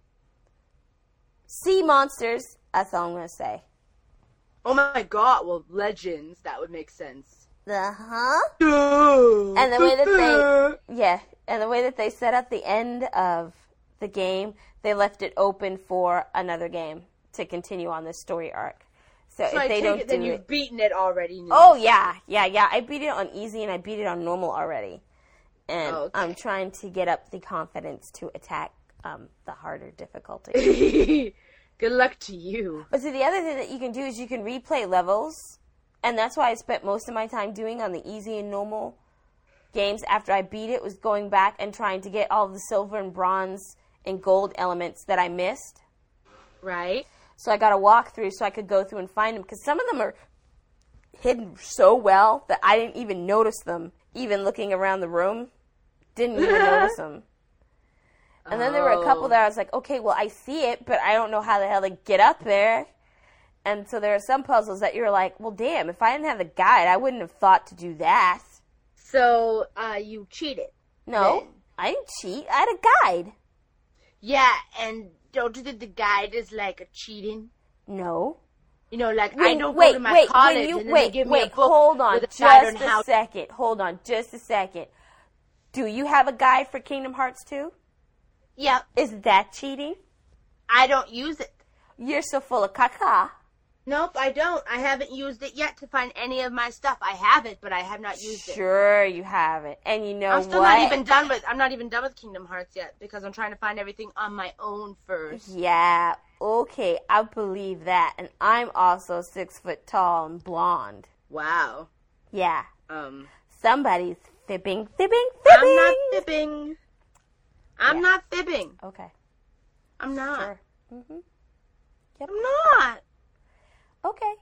Sea monsters. That's all I'm gonna say. Oh my god, well, legends, that would make sense. The huh? And And the way that they, yeah, and the way that they set up the end of the game, they left it open for another game to continue on this story arc. So, So if I they take don't it then do you've it, beaten it already. oh yeah, yeah, yeah, I beat it on easy and I beat it on normal already, and Okay. I'm trying to get up the confidence to attack um, the harder difficulty. yeah. Good luck to you. But see, the other thing that you can do is you can replay levels, and that's why I spent most of my time doing on the easy and normal games after I beat it, was going back and trying to get all the silver and bronze and gold elements that I missed. Right? So I got a walkthrough so I could go through and find them, because some of them are hidden so well that I didn't even notice them, even looking around the room. Didn't even notice them. And then there were a couple Oh. that I was like, okay, well, I see it, but I don't know how the hell to get up there. And so there are some puzzles that you're like, well, damn, if I didn't have the guide, I wouldn't have thought to do that. So, uh, you cheated. No, Then. I didn't cheat. I had a guide. Yeah, and don't you think the guide is like a cheating? No. You know, like, I When- don't wait, go to my wait, college when you, and then wait, they give wait, me a book hold on with a guide on just how a second. Hold on just a second. Do you have a guide for Kingdom Hearts two? Yeah, Is that cheating? I don't use it. You're so full of caca. Nope, I don't. I haven't used it yet to find any of my stuff. I have it, but I have not used it. Sure, you have it. And you know I'm still what? not even done with. I'm not even done with Kingdom Hearts yet because I'm trying to find everything on my own first. Yeah, okay, I believe that. And I'm also six foot tall and blonde. Wow. Yeah, Um, somebody's fibbing, fibbing, fibbing. I'm not fibbing. I'm Yeah. not fibbing. Okay, I'm not. sure. Mm-hmm. I'm not. Okay.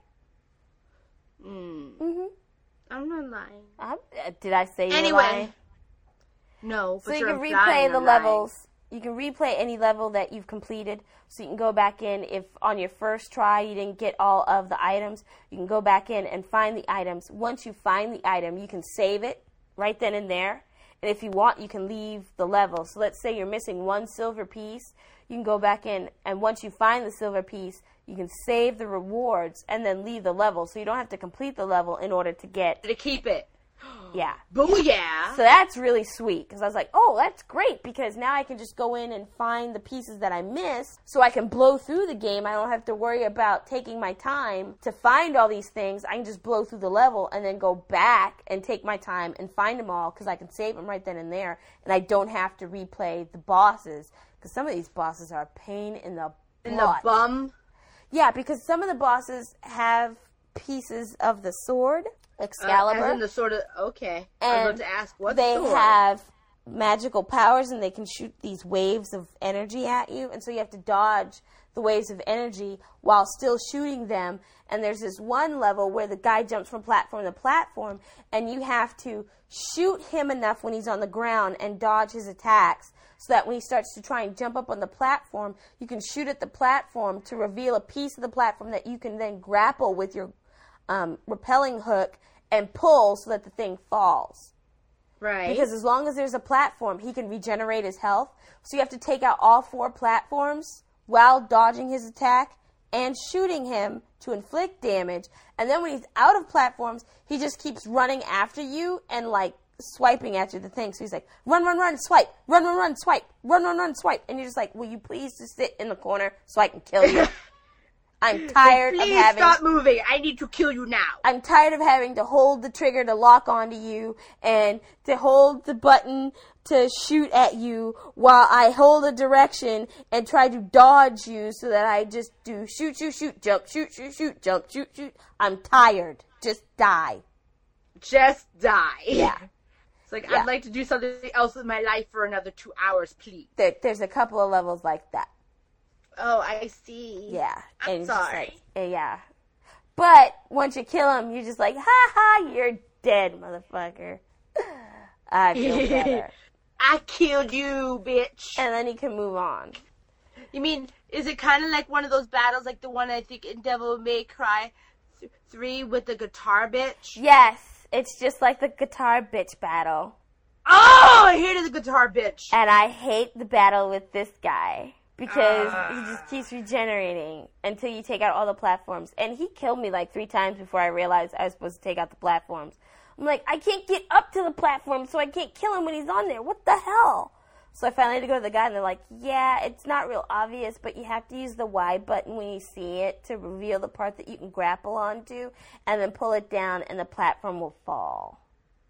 Mm, Mm-hmm. I'm not lying. Uh, did I say you were Anyway. lying? No, So but you you're can implying replay the I'm lying. levels. You can replay any level that you've completed. So you can go back in. If on your first try you didn't get all of the items, you can go back in and find the items. Once you find the item, you can save it right then and there. And if you want, you can leave the level. So let's say you're missing one silver piece. You can go back in, and once you find the silver piece, you can save the rewards and then leave the level. So you don't have to complete the level in order to get, To keep it. yeah. Booyah. So that's really sweet, because I was like, oh, that's great, because now I can just go in and find the pieces that I missed so I can blow through the game. I don't have to worry about taking my time to find all these things. I can just blow through the level and then go back and take my time and find them all, because I can save them right then and there, and I don't have to replay the bosses, because some of these bosses are a pain in the In the butt. bum. Yeah, because some of the bosses have pieces of the sword, Uh, Excalibur. as in the sort of, okay. I was And about to ask, what they sword? have magical powers, and they can shoot these waves of energy at you, and so you have to dodge the waves of energy while still shooting them. And there's this one level where the guy jumps from platform to platform, and you have to shoot him enough when he's on the ground and dodge his attacks, so that when he starts to try and jump up on the platform, you can shoot at the platform to reveal a piece of the platform that you can then grapple with your um, rappelling hook and pull so that the thing falls. Right. Because as long as there's a platform, he can regenerate his health. So you have to take out all four platforms while dodging his attack and shooting him to inflict damage. And then when he's out of platforms, he just keeps running after you and, like, swiping at you the thing. So he's like, run, run, run, swipe, run, run, run, swipe, run, run, run, swipe. And you're just like, will you please just sit in the corner so I can kill you? I'm tired Please of having... stop moving. I need to kill you now. I'm tired of having to hold the trigger to lock onto you and to hold the button to shoot at you while I hold a direction and try to dodge you so that I just do shoot, shoot, shoot, jump, shoot, shoot, shoot, jump, shoot, shoot. I'm tired. Just die. Just die. Yeah. It's like, Yeah. I'd like to do something else with my life for another two hours, please. There, there's a couple of levels like that. Oh, I see. Yeah. I'm And it's just sorry. like, eh, yeah. But once you kill him, you're just like, ha ha, you're dead, motherfucker. I feel better. I killed you, bitch. And then you can move on. You mean, is it kind of like one of those battles, like the one I think in Devil May Cry th- three with the guitar bitch? Yes, it's just like the guitar bitch battle. Oh, I hated the guitar bitch. And I hate the battle with this guy. Because Uh. he just keeps regenerating until you take out all the platforms. And he killed me like three times before I realized I was supposed to take out the platforms. I'm like, I can't get up to the platform, so I can't kill him when he's on there. What the hell? So I finally had to go to the guy, and they're like, yeah, it's not real obvious, but you have to use the Y button when you see it to reveal the part that you can grapple onto, and then pull it down, and the platform will fall.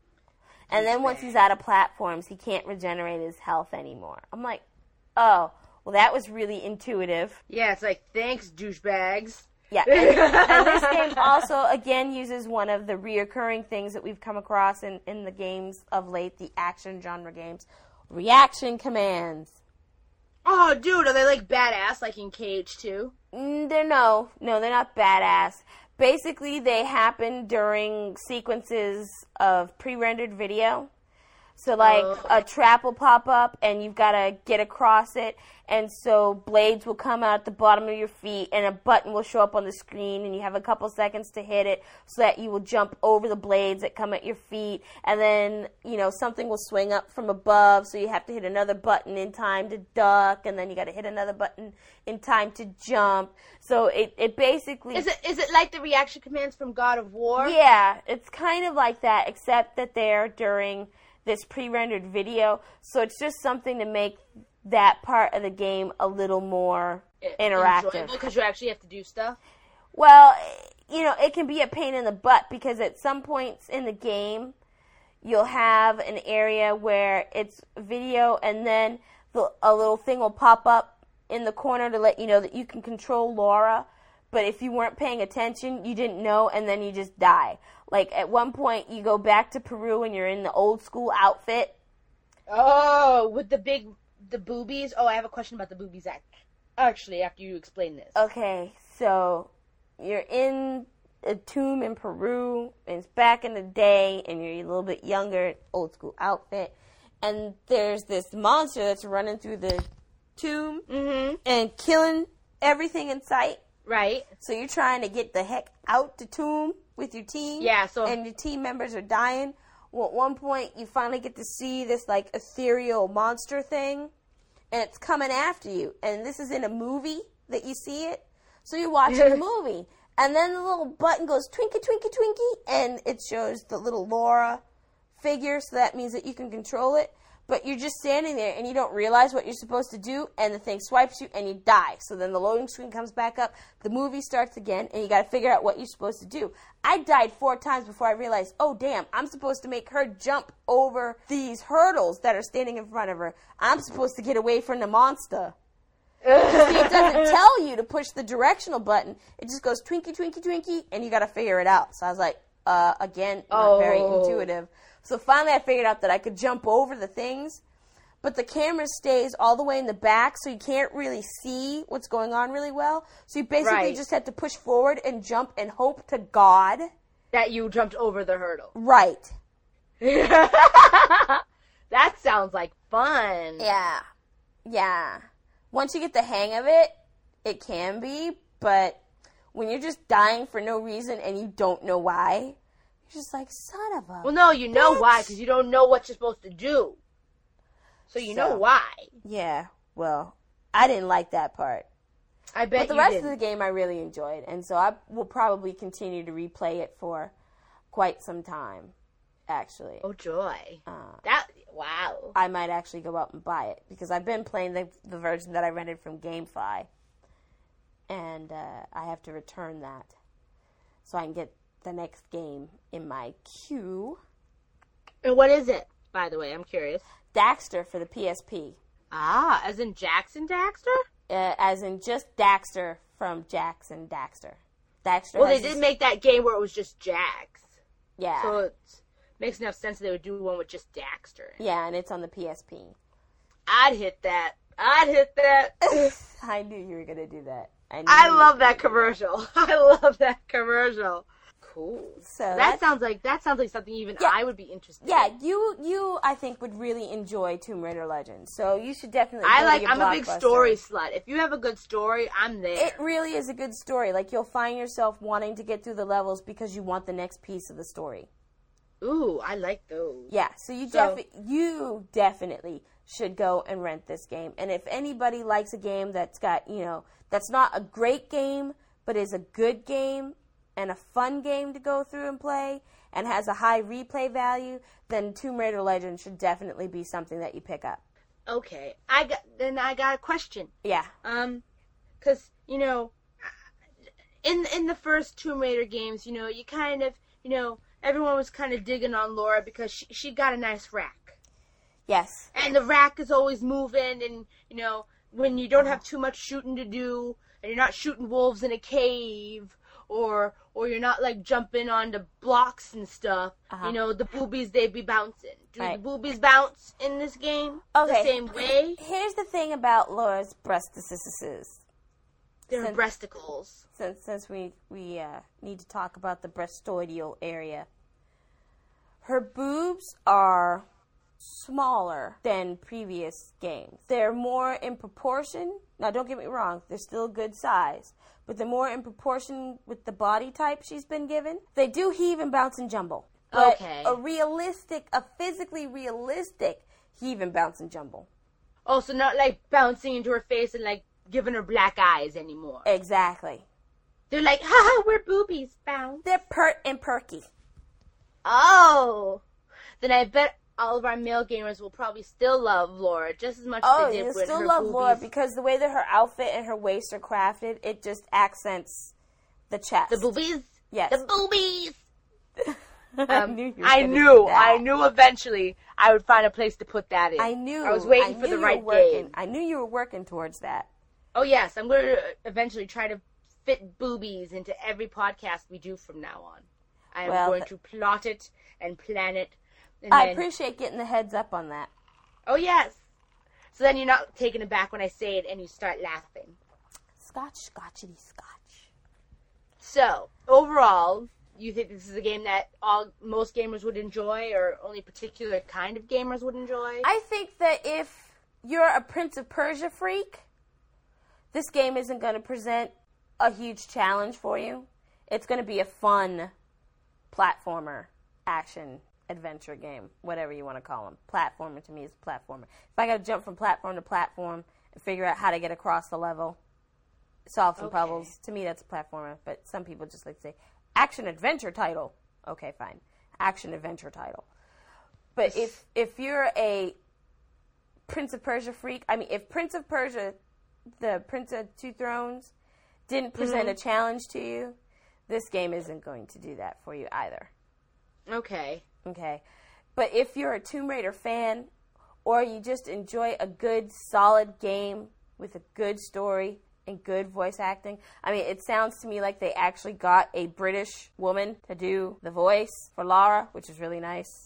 And then once he's out of platforms, he can't regenerate his health anymore. I'm like, oh, well, that was really intuitive. Yeah, it's like, thanks, douchebags. Yeah, and, and this game also, again, uses one of the reoccurring things that we've come across in, in the games of late, the action genre games, reaction commands. Oh, dude, are they like badass, like in K H two? Mm, they're no, no, they're not badass. Basically, they happen during sequences of pre-rendered video. So, like, Oh. a trap will pop up, and you've got to get across it, and so blades will come out at the bottom of your feet, and a button will show up on the screen, and you have a couple seconds to hit it so that you will jump over the blades that come at your feet, and then, you know, something will swing up from above, so you have to hit another button in time to duck, and then you got to hit another button in time to jump. So it, it basically... Is it is it like the reaction commands from God of War? Yeah, it's kind of like that, except that they're during this pre-rendered video, so it's just something to make that part of the game a little more interactive. Because you actually have to do stuff? Well, you know, it can be a pain in the butt, because at some points in the game, you'll have an area where it's video, and then the, a little thing will pop up in the corner to let you know that you can control Laura, but if you weren't paying attention, you didn't know, and then you just die. Like, at one point, you go back to Peru and you're in the old school outfit. Oh, with the big, the boobies? Oh, I have a question about the boobies, act- actually, after you explain this. Okay, so you're in a tomb in Peru, and it's back in the day, and you're a little bit younger, old school outfit, and there's this monster that's running through the tomb Mm-hmm. and killing everything in sight. Right. So you're trying to get the heck out the tomb with your team. Yeah, so... And your team members are dying. Well, at one point, you finally get to see this, like, ethereal monster thing, and it's coming after you. And this is in a movie that you see it. So you're watching the movie. And then the little button goes twinkie, twinkie, twinkie, and it shows the little Laura figure, so that means that you can control it. But you're just standing there, and you don't realize what you're supposed to do, and the thing swipes you, and you die. So then the loading screen comes back up, the movie starts again, and you got to figure out what you're supposed to do. I died four times before I realized, oh, damn, I'm supposed to make her jump over these hurdles that are standing in front of her. I'm supposed to get away from the monster. See, it doesn't tell you to push the directional button. It just goes twinkie, twinkie, twinkie, and you got to figure it out. So I was like, uh, again, not Oh. very intuitive. So finally I figured out that I could jump over the things, but the camera stays all the way in the back, so you can't really see what's going on really well. So you basically Right. just have to push forward and jump and hope to God that you jumped over the hurdle. Right. That sounds like fun. Yeah. Yeah. Once you get the hang of it, it can be, but when you're just dying for no reason and you don't know why, you're just like, son of a Well, no, you know bitch. why, because you don't know what you're supposed to do. So you So. know why. Yeah, well, I didn't like that part. I bet But the you rest didn't. of the game I really enjoyed, and so I will probably continue to replay it for quite some time, actually. Oh, joy. Uh, That, wow. I might actually go out and buy it, because I've been playing the, the version that I rented from GameFi, and uh, I have to return that so I can get the next game in my queue. And what is it, by the way? I'm curious. Daxter for the P S P, Ah, as in Jackson Daxter? uh, as in just Daxter from Jackson Daxter. Daxter Well, they has did this- make that game where it was just Jax. yeah. So it makes enough sense that they would do one with just Daxter. Yeah, and it's on the P S P. I'd hit that. I'd hit that. I knew you were going to do that. I, knew I you were love gonna that do commercial. I love that commercial. Cool. So that that's- sounds like that sounds like something even Yeah. I would be interested Yeah, in. you, you, I think, would really enjoy Tomb Raider Legends. So you should definitely I go like to your I'm a big Blockbuster. story slut. If you have a good story, I'm there. It really is a good story. Like, you'll find yourself wanting to get through the levels because you want the next piece of the story. Ooh, I like those. Yeah, so you So- defi- you definitely should go and rent this game. And if anybody likes a game that's got, you know, that's not a great game, but is a good game and a fun game to go through and play and has a high replay value, then Tomb Raider Legends should definitely be something that you pick up. Okay, I got then I got a question. Yeah. Um, cause you know, in in the first Tomb Raider games, you know, you kind of, you know, everyone was kind of digging on Laura because she she got a nice rack. Yes. And the rack is always moving, and, you know, when you don't have too much shooting to do, and you're not shooting wolves in a cave, or or you're not, like, jumping onto blocks and stuff, Uh-huh. you know, the boobies, they be bouncing. Do Right. the boobies bounce in this game Okay. the same way? Here's the thing about Laura's breastises. They're Since- breasticles. Since since we we uh, need to talk about the breastoidal area, her boobs are smaller than previous games. They're more in proportion. Now, don't get me wrong; they're still a good size, but they're more in proportion with the body type she's been given. They do heave and bounce and jumble, but Okay. a realistic, a physically realistic heave and bounce and jumble. Oh, so not, like, bouncing into her face and, like, giving her black eyes anymore. Exactly. They're like, haha, we're boobies, bounce. They're pert and perky. Oh. Then I bet all of our male gamers will probably still love Laura just as much Oh, as they you did with still her love boobies. Laura because the way that her outfit and her waist are crafted, it just accents the chest. The boobies? Yes. The boobies! I Um, knew you were I gonna knew, do that. I knew eventually I would find a place to put that in. I knew. I was waiting I for knew the you right were working. game. I knew you were working towards that. Oh, yes, I'm going to eventually try to fit boobies into every podcast we do from now on. I am Well, going th- to plot it and plan it. And I then, appreciate getting the heads up on that. oh, yes. So then you're not taken aback when I say it and you start laughing. Scotch, scotchity, scotch. So, overall, you think this is a game that all most gamers would enjoy, or only particular kind of gamers would enjoy? I think that if you're a Prince of Persia freak, this game isn't going to present a huge challenge for you. It's going to be a fun platformer, action, adventure game, whatever you want to call them. Platformer to me is a platformer. If I got to jump from platform to platform and figure out how to get across the level, solve some Okay. puzzles, to me that's a platformer. But some people just like to say, action adventure title. Okay, fine. Action adventure title. But if if you're a Prince of Persia freak, I mean, if Prince of Persia, the Prince of Two Thrones, didn't present Mhm. a challenge to you, this game isn't going to do that for you either. Okay. Okay? But if you're a Tomb Raider fan, or you just enjoy a good, solid game with a good story and good voice acting, I mean, it sounds to me like they actually got a British woman to do the voice for Lara, which is really nice.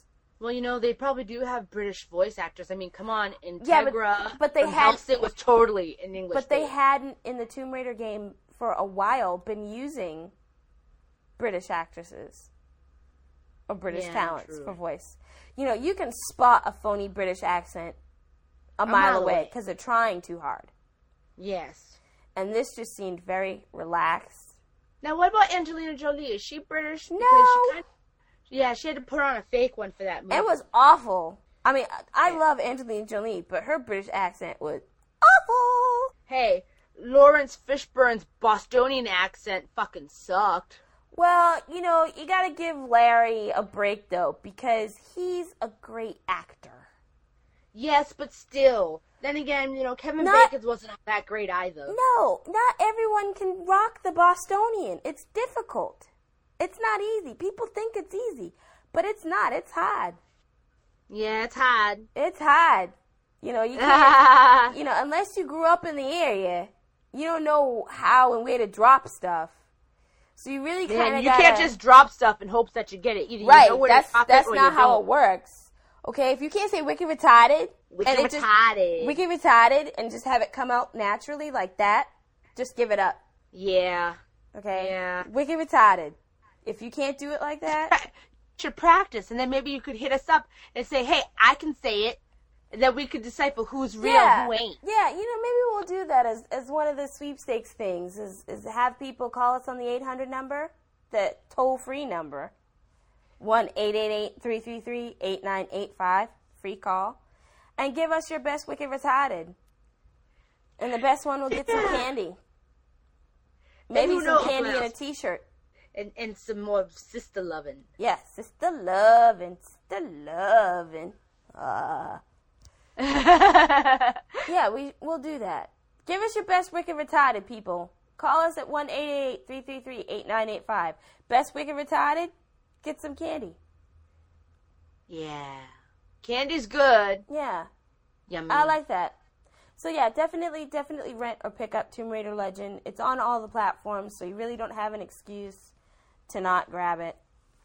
Well, you know, they probably do have British voice actors. I mean, come on, Integra Yeah, but, but they from had, Hellsing was totally an English But they name. hadn't, in the Tomb Raider game, for a while, been using British actresses or British Yeah, talents true. for voice. You know, you can spot a phony British accent a, A mile, mile away away. because they're trying too hard. Yes. And this just seemed very relaxed. Now, what about Angelina Jolie? Is she British? Because No. She kind of, yeah, she had to put on a fake one for that movie. It was awful. I mean, I, I love Angelina Jolie, but her British accent was awful. Hey, Lawrence Fishburne's Bostonian accent fucking sucked. Well, you know, you gotta give Larry a break, though, because he's a great actor. Yes, but still. Then again, you know, Kevin Not- Bacon's wasn't that great either. No, not everyone can rock the Bostonian. It's difficult. It's not easy. People think it's easy, but it's not. It's hard. Yeah, it's hard. It's hard. You know, you can't, you know, unless you grew up in the area, you don't know how and where to drop stuff. So you really kind Man, of you gotta... can't just drop stuff in hopes that you get it. Either Right, you know where that's to drop that's it or not you how don't. it works. Okay, if you can't say wicked retarded, Wicked and it just retarded. wicked retarded, and just have it come out naturally like that, just give it up. Yeah. Okay, Yeah. wicked retarded. If you can't do it like that, You should practice, and then maybe you could hit us up and say, hey, I can say it, and then we could decipher who's real yeah, and who ain't. yeah, you know, maybe we'll do that as as one of the sweepstakes things. Is is have people call us on the eight hundred number, the toll free number, one eight eight eight three three three eight nine eight five, free call, and give us your best wicked retarded. And the best one will get some candy. Maybe who some knows candy what and a else? T-shirt. And, and some more sister loving. Yes, sister loving, sister loving. Uh, yeah, we, we'll do that. Give us your best wicked retarded, people. Call us at one eight eight eight three three three eight nine eight five. Best wicked retarded, get some candy. Yeah. Candy's good. Yeah, Yummy. I like that. So yeah, definitely, definitely rent or pick up Tomb Raider Legend. It's on all the platforms, so you really don't have an excuse to not grab it.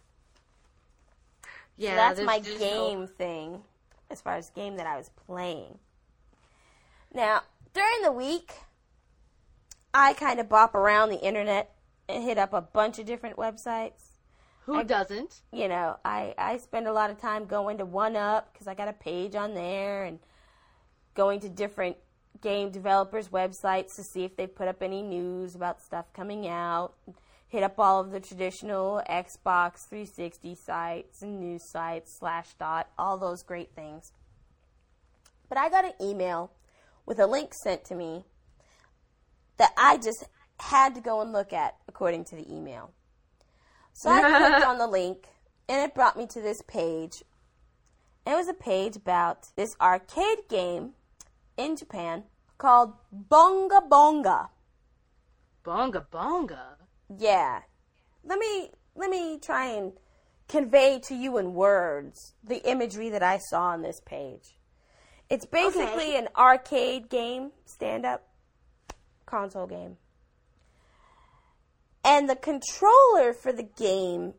Yeah, So that's there's- my there's game no- thing, as far as game that I was playing. Now, during the week, I kind of bop around the internet and hit up a bunch of different websites. Who I- doesn't? You know, I, I spend a lot of time going to one up because I got a page on there and going to different game developers' websites to see if they put up any news about stuff coming out. Hit up all of the traditional Xbox three sixty sites and news sites, Slashdot, all those great things. But I got an email with a link sent to me that I just had to go and look at, according to the email. So I clicked on the link, and it brought me to this page. And it was a page about this arcade game in Japan called Bonga Bonga. Bonga bonga. Yeah. Let me let me try and convey to you in words the imagery that I saw on this page. It's basically Okay. an arcade game, stand-up console game. And the controller for the game,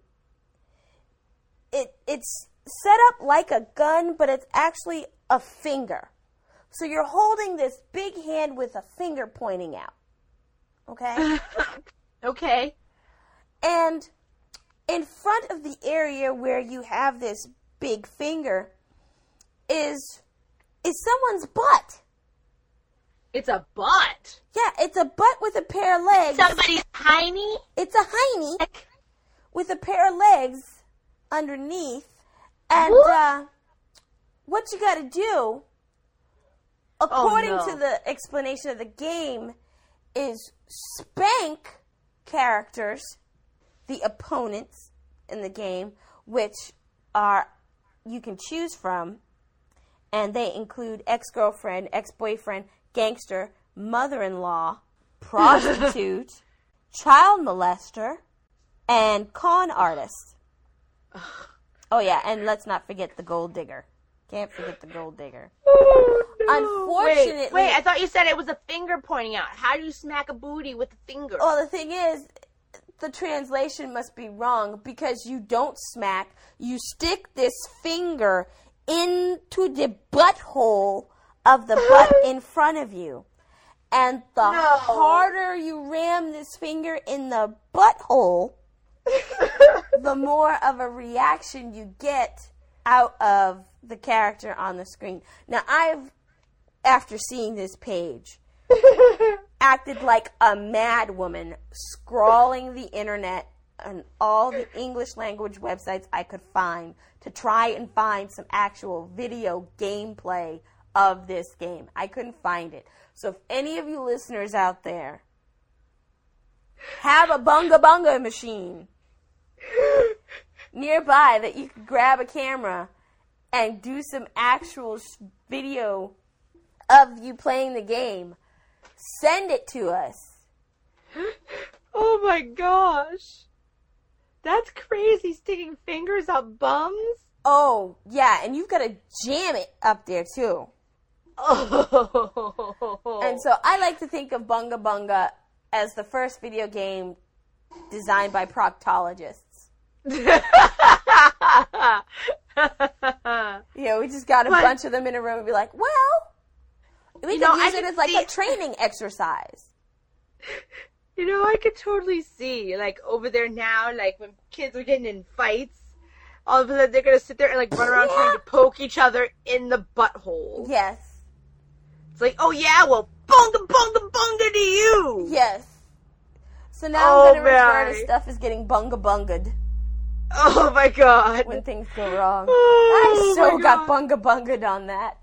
it it's set up like a gun, but it's actually a finger. So you're holding this big hand with a finger pointing out. Okay? Okay. And in front of the area where you have this big finger is is someone's butt. It's a butt. Yeah, it's a butt with a pair of legs. Somebody's tiny. It's a hiney with a pair of legs underneath. And What? uh, what you got to do, according no. to the explanation of the game, is spank characters, the opponents in the game, which are you can choose from, and they include ex-girlfriend, ex-boyfriend, gangster, mother-in-law, prostitute, child molester, and con artist. Oh yeah, and let's not forget the gold digger. Can't forget the gold digger. Oh, Unfortunately, Wait, wait, I thought you said it was a finger pointing out. How do you smack a booty with a finger? well, the thing is, the translation must be wrong because you don't smack. You stick this finger into the butthole of the butt in front of you. And the No. harder you ram this finger in the butthole, the more of a reaction you get out of the character on the screen. Now, I've, after seeing this page, acted like a mad woman, scrawling the internet and all the English language websites I could find to try and find some actual video gameplay of this game. I couldn't find it. So if any of you listeners out there have a bunga bunga machine nearby that you could grab a camera and do some actual video of you playing the game, send it to us. Oh my gosh. That's crazy, sticking fingers up bums. Oh, yeah, and you've got to jam it up there, too. Oh. And so I like to think of Bunga Bunga as the first video game designed by proctologists. You know, we just got a What? bunch of them in a room and be like, well, we You can know, use I it can as like see- a training exercise. You know, I could totally see, like, over there now, like, when kids are getting in fights, all of a sudden they're going to sit there and, like, run around Yeah. trying to poke each other in the butthole. Yes. It's like, oh, yeah, well, bunga, bunga, bunga to you. Yes. So now Oh, I'm going to refer to my. stuff as getting bunga bunga'd Oh, my God. when things go wrong. Oh, I so my got God. bunga bunga'd on that.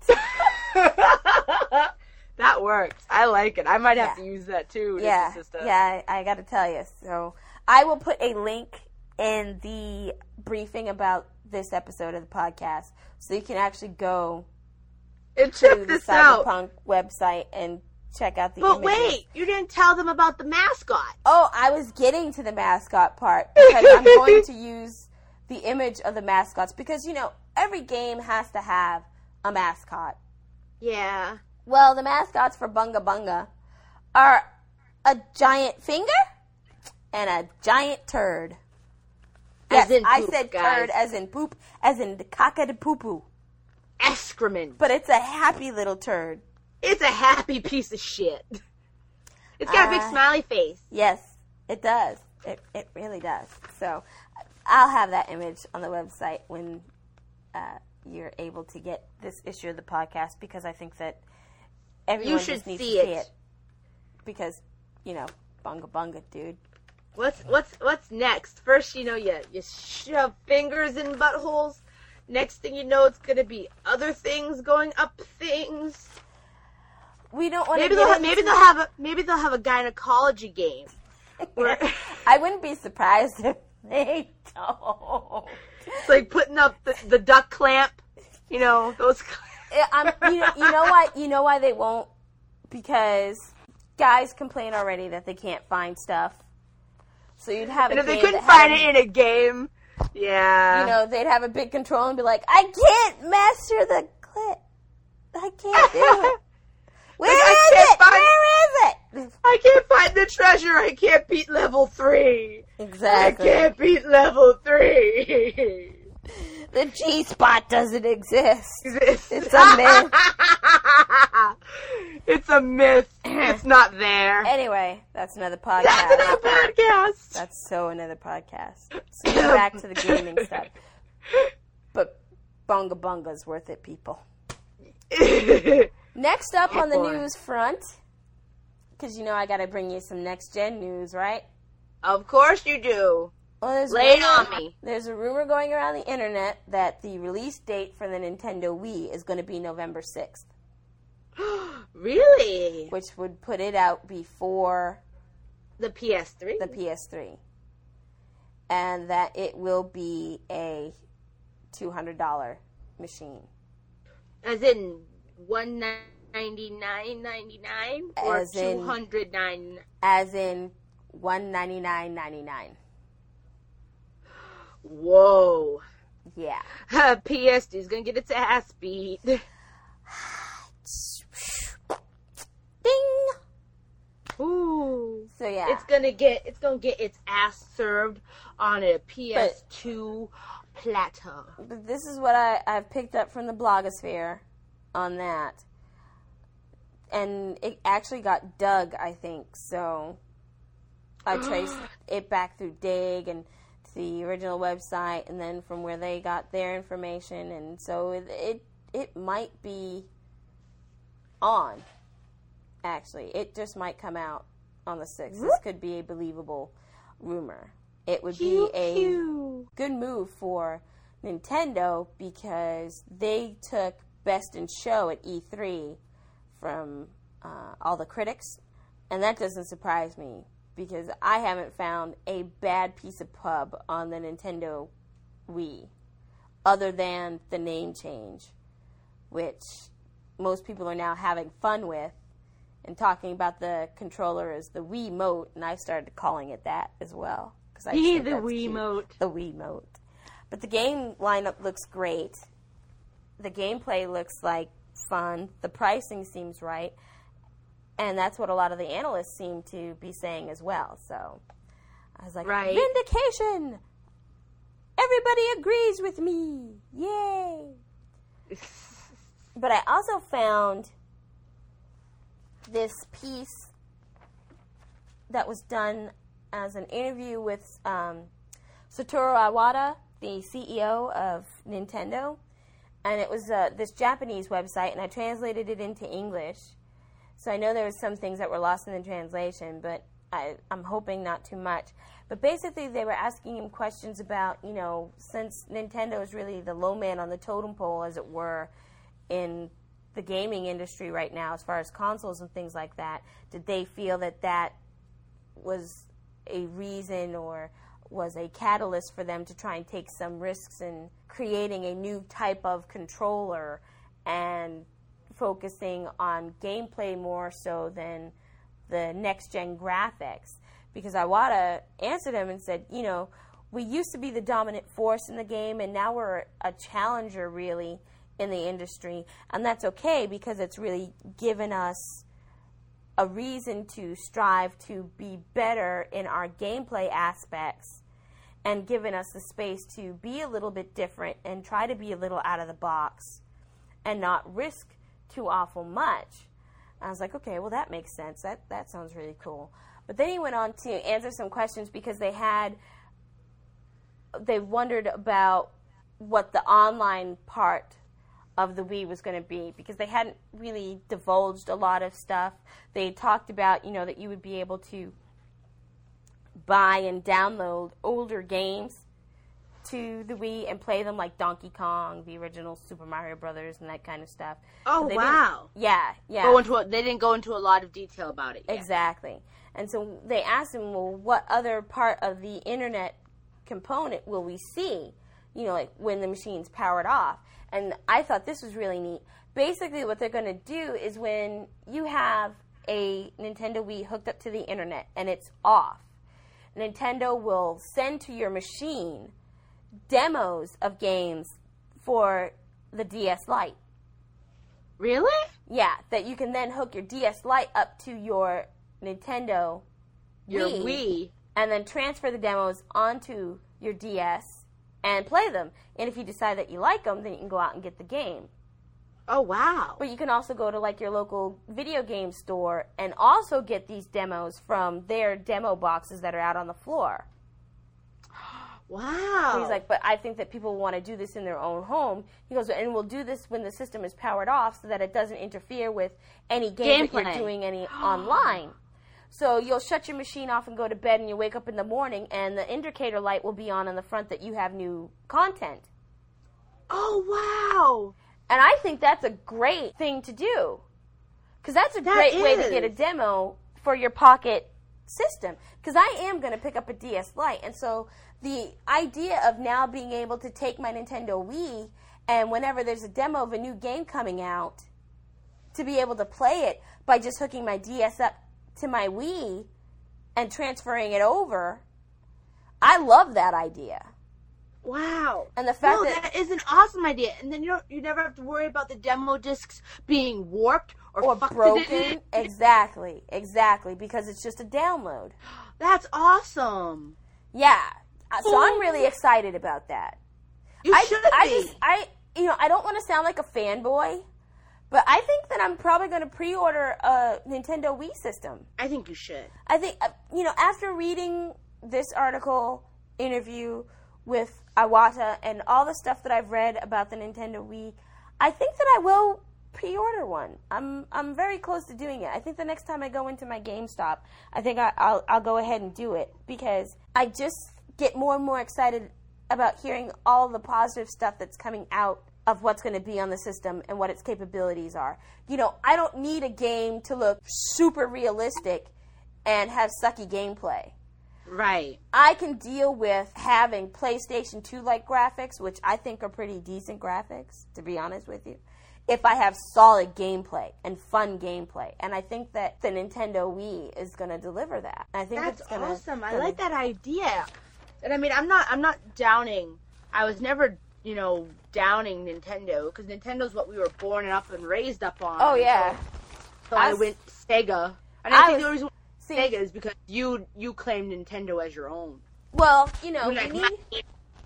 That works. I like it. I might have Yeah. to use that, too. Yeah, Sister. yeah, I, I got to tell you. So I will put a link in the briefing about this episode of the podcast, so you can actually go And to check the this out. Cyberpunk website and check out the But images. wait, you didn't tell them about the mascot. Oh, I was getting to the mascot part because I'm going to use the image of the mascots because, you know, every game has to have a mascot. Yeah. Well, the mascots for Bunga Bunga are a giant finger and a giant turd. As Yes, in I poop, said guys. turd as in poop, as in the caca de poo poo. Excrement. But it's a happy little turd. It's a happy piece of shit. It's got a big Uh, smiley face. Yes, it does. It it really does. So I'll have that image on the website when uh, you're able to get this issue of the podcast because I think that everyone You should just needs see to see it. it. Because, you know, bunga bunga, dude. What's what's what's next? First, you know, you you shove fingers in buttholes. Next thing you know, it's gonna be other things going up things. We don't want to Maybe get they'll ha- into- maybe they'll have a maybe they'll have a gynecology game. Where I wouldn't be surprised if they don't. it's like putting up the, the duck clamp. You know those. Yeah, I'm, you know, you know why? You know why they won't? Because guys complain already that they can't find stuff. So you'd have And a if they game couldn't that find had, it in a game, yeah. you know, they'd have a big control and be like, "I can't master the clip. I can't do it. Where Like, I is can't it? find- Where is it?" I can't find the treasure. I can't beat level three. Exactly. I can't beat level three. The G spot doesn't exist. It's, It's a myth. It's a myth. It's not there. Anyway, that's another That's podcast. another podcast. That's so another podcast. So get back to the gaming stuff. But Bunga Bunga's worth it, people. Next up on the boy. news front, because you know I got to bring you some next gen news, right? Of course you do. Well, there's Lay it rumor- on me. There's a rumor going around the internet that the release date for the Nintendo Wii is going to be November sixth, Really? which would put it out before The P S three? the P S three. And that it will be a two hundred dollars machine. As in one ninety-nine ninety-nine or As in- two hundred nine? As in one ninety-nine ninety-nine. Whoa. Yeah. P S two is gonna get its ass beat. Ding! Ooh. So So yeah, it's gonna get it's gonna get its ass served on a P S two but, platter. But this is what I, I've picked up from the blogosphere on that. And it actually got dug, I think. So I traced it back through Dig and to the original website, and then from where they got their information. And so it it, it might be on, actually. It just might come out on the sixth. This could be a believable rumor. It would be a good move for Nintendo because they took Best in Show at E three from uh, all the critics, and that doesn't surprise me because I haven't found a bad piece of pub on the Nintendo Wii other than the name change, which most people are now having fun with and talking about the controller as the Wiimote, and I started calling it that as well. Cause I yeah, the Wiimote. The Wiimote. But the game lineup looks great. The gameplay looks like fun. The pricing seems right. And that's what a lot of the analysts seem to be saying as well. So I was like, right. Vindication! Everybody agrees with me! Yay! But I also found this piece that was done as an interview with um, Satoru Iwata, the C E O of Nintendo. And it was uh, this Japanese website, and I translated it into English. So I know there was some things that were lost in the translation, but I, I'm hoping not too much. But basically, they were asking him questions about, you know, since Nintendo is really the low man on the totem pole, as it were, in the gaming industry right now, as far as consoles and things like that, did they feel that that was a reason or was a catalyst for them to try and take some risks in creating a new type of controller and focusing on gameplay more so than the next-gen graphics? Because Iwata answered him and said, you know, we used to be the dominant force in the game, and now we're a challenger, really, in the industry. And that's okay because it's really given us a reason to strive to be better in our gameplay aspects and given us the space to be a little bit different and try to be a little out of the box and not risk too awful much. I was like, okay, well, that makes sense. That that sounds really cool. But then he went on to answer some questions because they had, they wondered about what the online part of the Wii was going to be because they hadn't really divulged a lot of stuff. They talked about, you know, that you would be able to buy and download older games to the Wii and play them, like Donkey Kong, the original Super Mario Brothers, and that kind of stuff. Oh, wow. Yeah, yeah. Go into a, they didn't go into a lot of detail about it yet. Exactly. And so they asked him, well, what other part of the internet component will we see, you know, like when the machine's powered off? And I thought this was really neat. Basically, what they're going to do is when you have a Nintendo Wii hooked up to the internet and it's off, Nintendo will send to your machine demos of games for the D S Lite. Really? Yeah, that you can then hook your D S Lite up to your Nintendo Your Wii, Wii. and then transfer the demos onto your D S and play them. And if you decide that you like them, then you can go out and get the game. Oh, wow. But you can also go to, like, your local video game store and also get these demos from their demo boxes that are out on the floor. Wow. So he's like, but I think that people want to do this in their own home. He goes, and we'll do this when the system is powered off so that it doesn't interfere with any game Gameplay. that you're doing any online. So you'll shut your machine off and go to bed, and you wake up in the morning, and the indicator light will be on in the front that you have new content. Oh, wow. And I think that's a great thing to do. Because that's a That great way to is. get a demo for your pocket system. Because I am going to pick up a D S Lite. And so the idea of now being able to take my Nintendo Wii and whenever there's a demo of a new game coming out, to be able to play it by just hooking my D S up to my Wii and transferring it over, I love that idea. Wow. And the fact no, that, that is an awesome idea. And then you don't, you never have to worry about the demo discs being warped or, or fucked broken. Exactly, exactly, because it's just a download. That's awesome. Yeah. So I'm really excited about that. You I, should I be. just, I, you know, I don't want to sound like a fanboy, but I think that I'm probably going to pre-order a Nintendo Wii system. I think you should. I think, uh, you know, after reading this article, interview with Iwata, and all the stuff that I've read about the Nintendo Wii, I think that I will pre-order one. I'm I'm very close to doing it. I think the next time I go into my GameStop, I think I, I'll I'll go ahead and do it, because I just get more and more excited about hearing all the positive stuff that's coming out of what's going to be on the system and what its capabilities are. You know, I don't need a game to look super realistic and have sucky gameplay. Right. I can deal with having PlayStation two-like graphics, which I think are pretty decent graphics, to be honest with you, if I have solid gameplay and fun gameplay. And I think that the Nintendo Wii is going to deliver that. I think That's it's gonna, awesome. I gonna... like that idea. And I mean, I'm not I'm not downing. I was never, you know, downing Nintendo, because Nintendo's what we were born up and raised up on. Oh, yeah. So, so I, I was... went Sega. And I, I think was... the reason See, Sega is because you you claim Nintendo as your own. Well, you know, we, we need, need...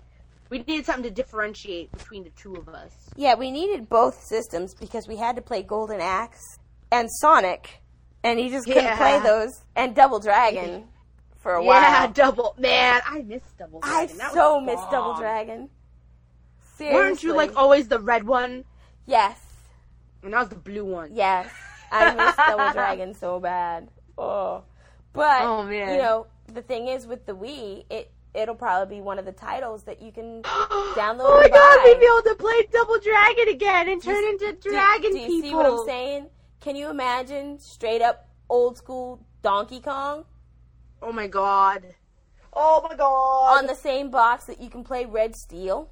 we needed something to differentiate between the two of us. Yeah, we needed both systems because we had to play Golden Axe and Sonic, and you just couldn't yeah. play those, and Double Dragon for a yeah, while. Yeah, Double... Man, I miss Double Dragon. I that so was miss fun. Double Dragon. Seriously. Weren't you, like, always the red one? Yes. And I was the blue one. Yes. I miss Double Dragon so bad. Oh. But, oh, man. you know, the thing is with the Wii, it, it'll probably be one of the titles that you can download oh, my and God, buy. we'd be able to play Double Dragon again and turn you, into dragon do, do you people. see what I'm saying? Can you imagine straight up old school Donkey Kong? Oh, my God. Oh, my God. On the same box that you can play Red Steel.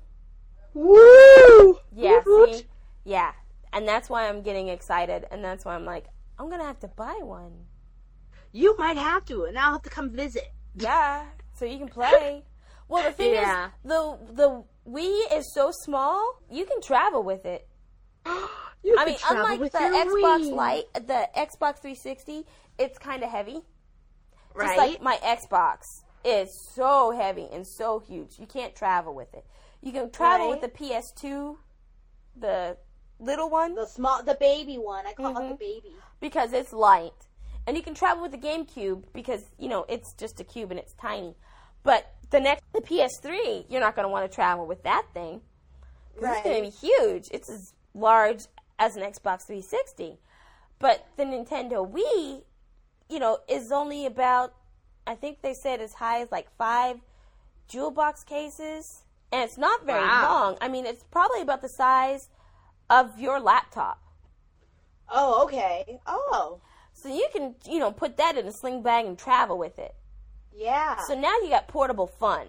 Woo! Yeah, Woot. see? Yeah. And that's why I'm getting excited, and that's why I'm like, I'm going to have to buy one. You might have to, and I'll have to come visit. Yeah, so you can play. Well, the thing yeah. is, the the Wii is so small, you can travel with it. you I mean, unlike with the your Xbox Wii. Lite, the Xbox three sixty, it's kind of heavy. Right. Just like my Xbox is so heavy and so huge, you can't travel with it. You can travel right. with the P S two, the little one. The small, the baby one. I call mm-hmm. it the baby. Because it's light. And you can travel with the GameCube because, you know, it's just a cube and it's tiny. But the next, the P S three, you're not going to want to travel with that thing. Right. It's going to be huge. It's as large as an Xbox three sixty. But the Nintendo Wii, you know, is only about, I think they said as high as like five jewel box cases. And it's not very wow. long. I mean, it's probably about the size of your laptop. Oh, okay. Oh. So you can, you know, put that in a sling bag and travel with it. Yeah. So now you got portable fun.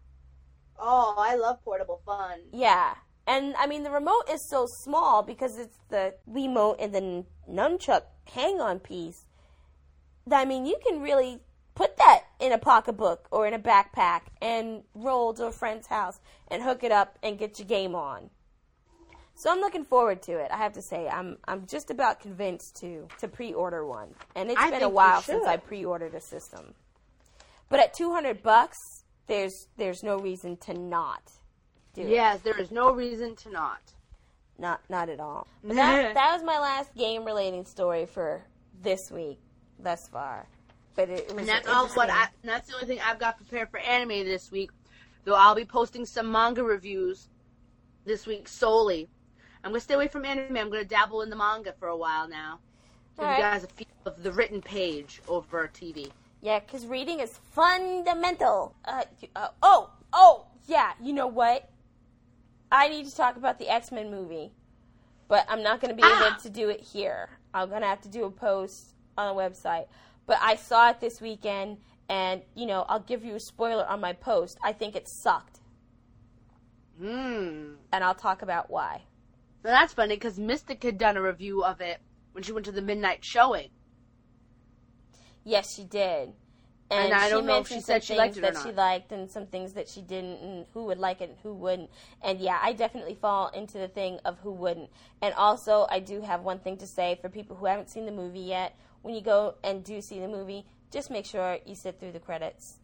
Oh, I love portable fun. Yeah. And, I mean, the remote is so small because it's the Wiimote and the nunchuck hang-on piece. That, I mean, you can really put that in a pocketbook or in a backpack and roll to a friend's house and hook it up and get your game on. So I'm looking forward to it. I have to say, I'm I'm just about convinced to to pre-order one, and it's I been a think while you since should. I pre-ordered a system. But at two hundred bucks, there's there's no reason to not do it. Yes, there is no reason to not. Not not at all. But that that was my last game relating story for this week thus far. But it, it was And that's all what interesting. I. And that's the only thing I've got prepared for anime this week. Though I'll be posting some manga reviews this week solely. I'm going to stay away from anime. I'm going to dabble in the manga for a while now. Give All you right. guys a feel of the written page over T V. Yeah, because reading is fundamental. Uh, you- uh, oh, oh, yeah, you know what? I need to talk about the X-Men movie, but I'm not going to be Ah! able to do it here. I'm going to have to do a post on the website. But I saw it this weekend, and, you know, I'll give you a spoiler on my post. I think it sucked, Hmm. and I'll talk about why. Now that's funny because Mystic had done a review of it when she went to the midnight showing. Yes, she did. And, and I she don't know if mentioned she said some she liked things it or that she not. liked and some things that she didn't, and who would like it and who wouldn't. And yeah, I definitely fall into the thing of who wouldn't. And also, I do have one thing to say for people who haven't seen the movie yet. When you go and do see the movie, just make sure you sit through the credits.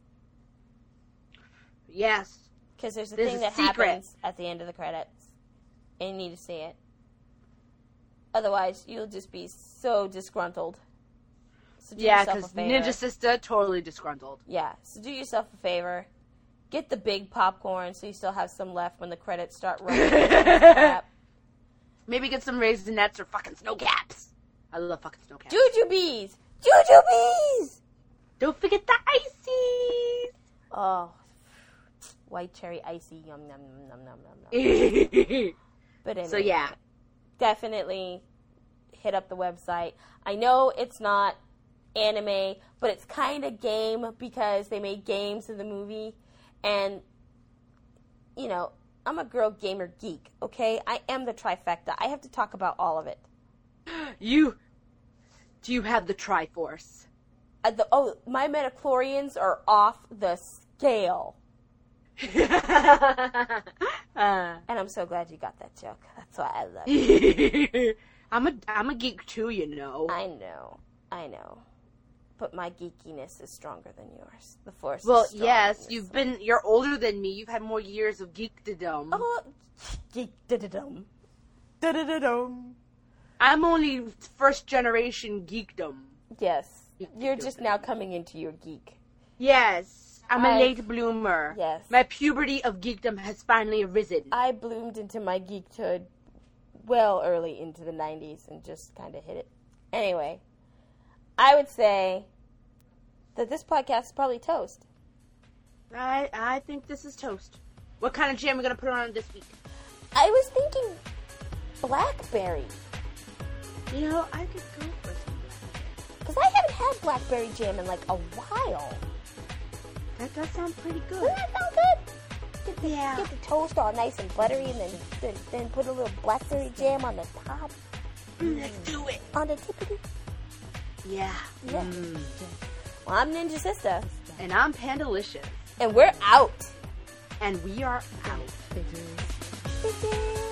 Yes. Because there's a There's thing a that secret. happens at the end of the credits. And you need to see it. Otherwise, you'll just be so disgruntled. So do Yeah, yourself a because favor. Ninja Sister totally disgruntled. Yeah, so do yourself a favor. Get the big popcorn so you still have some left when the credits start running. Maybe get some Raisinets or fucking Snow Caps. I love fucking Snow Caps. Jujubes! Jujubes! Don't forget the ices! Oh, white cherry icy, yum, yum, yum, yum, yum, yum. But anyway, So yeah. definitely hit up the website. I know it's not anime, but it's kind of game because they made games in the movie. And, you know, I'm a girl gamer geek, okay? I am the trifecta. I have to talk about all of it. You, do you have the Triforce? Uh, the, oh, my metachlorians are off the scale. uh. And I'm so glad you got that joke. That's why I love it. I'm a, I'm a geek too, you know. I know. I know. But my geekiness is stronger than yours. The force Well, is stronger yes, than you've this been, you're older than me. You've had more years of geekdom. one. Oh, geek da-da-dum. Da-da-da-dum. I'm only first generation geekdom. Yes. You're just now coming into your geek. Yes, I'm a I- late bloomer. Yes. My puberty of geekdom has finally arisen. I bloomed into my geekhood well early into the nineties and just kind of hit it. Anyway, I would say that this podcast is probably toast. I I think this is toast. What kind of jam are we gonna put on this week? I was thinking blackberry. You know, I could go for some. Because I haven't had blackberry jam in like a while. That does sound pretty good. Doesn't that sound good? Get the, Yeah. get the toast all nice and buttery and then, then, then put a little blackberry jam on the top. Mm, let's do it. On the tippity. Yeah. Yeah. Mm. Well, I'm Ninja Sister. And I'm Pandalicious. And we're out. And we are out. Bitches.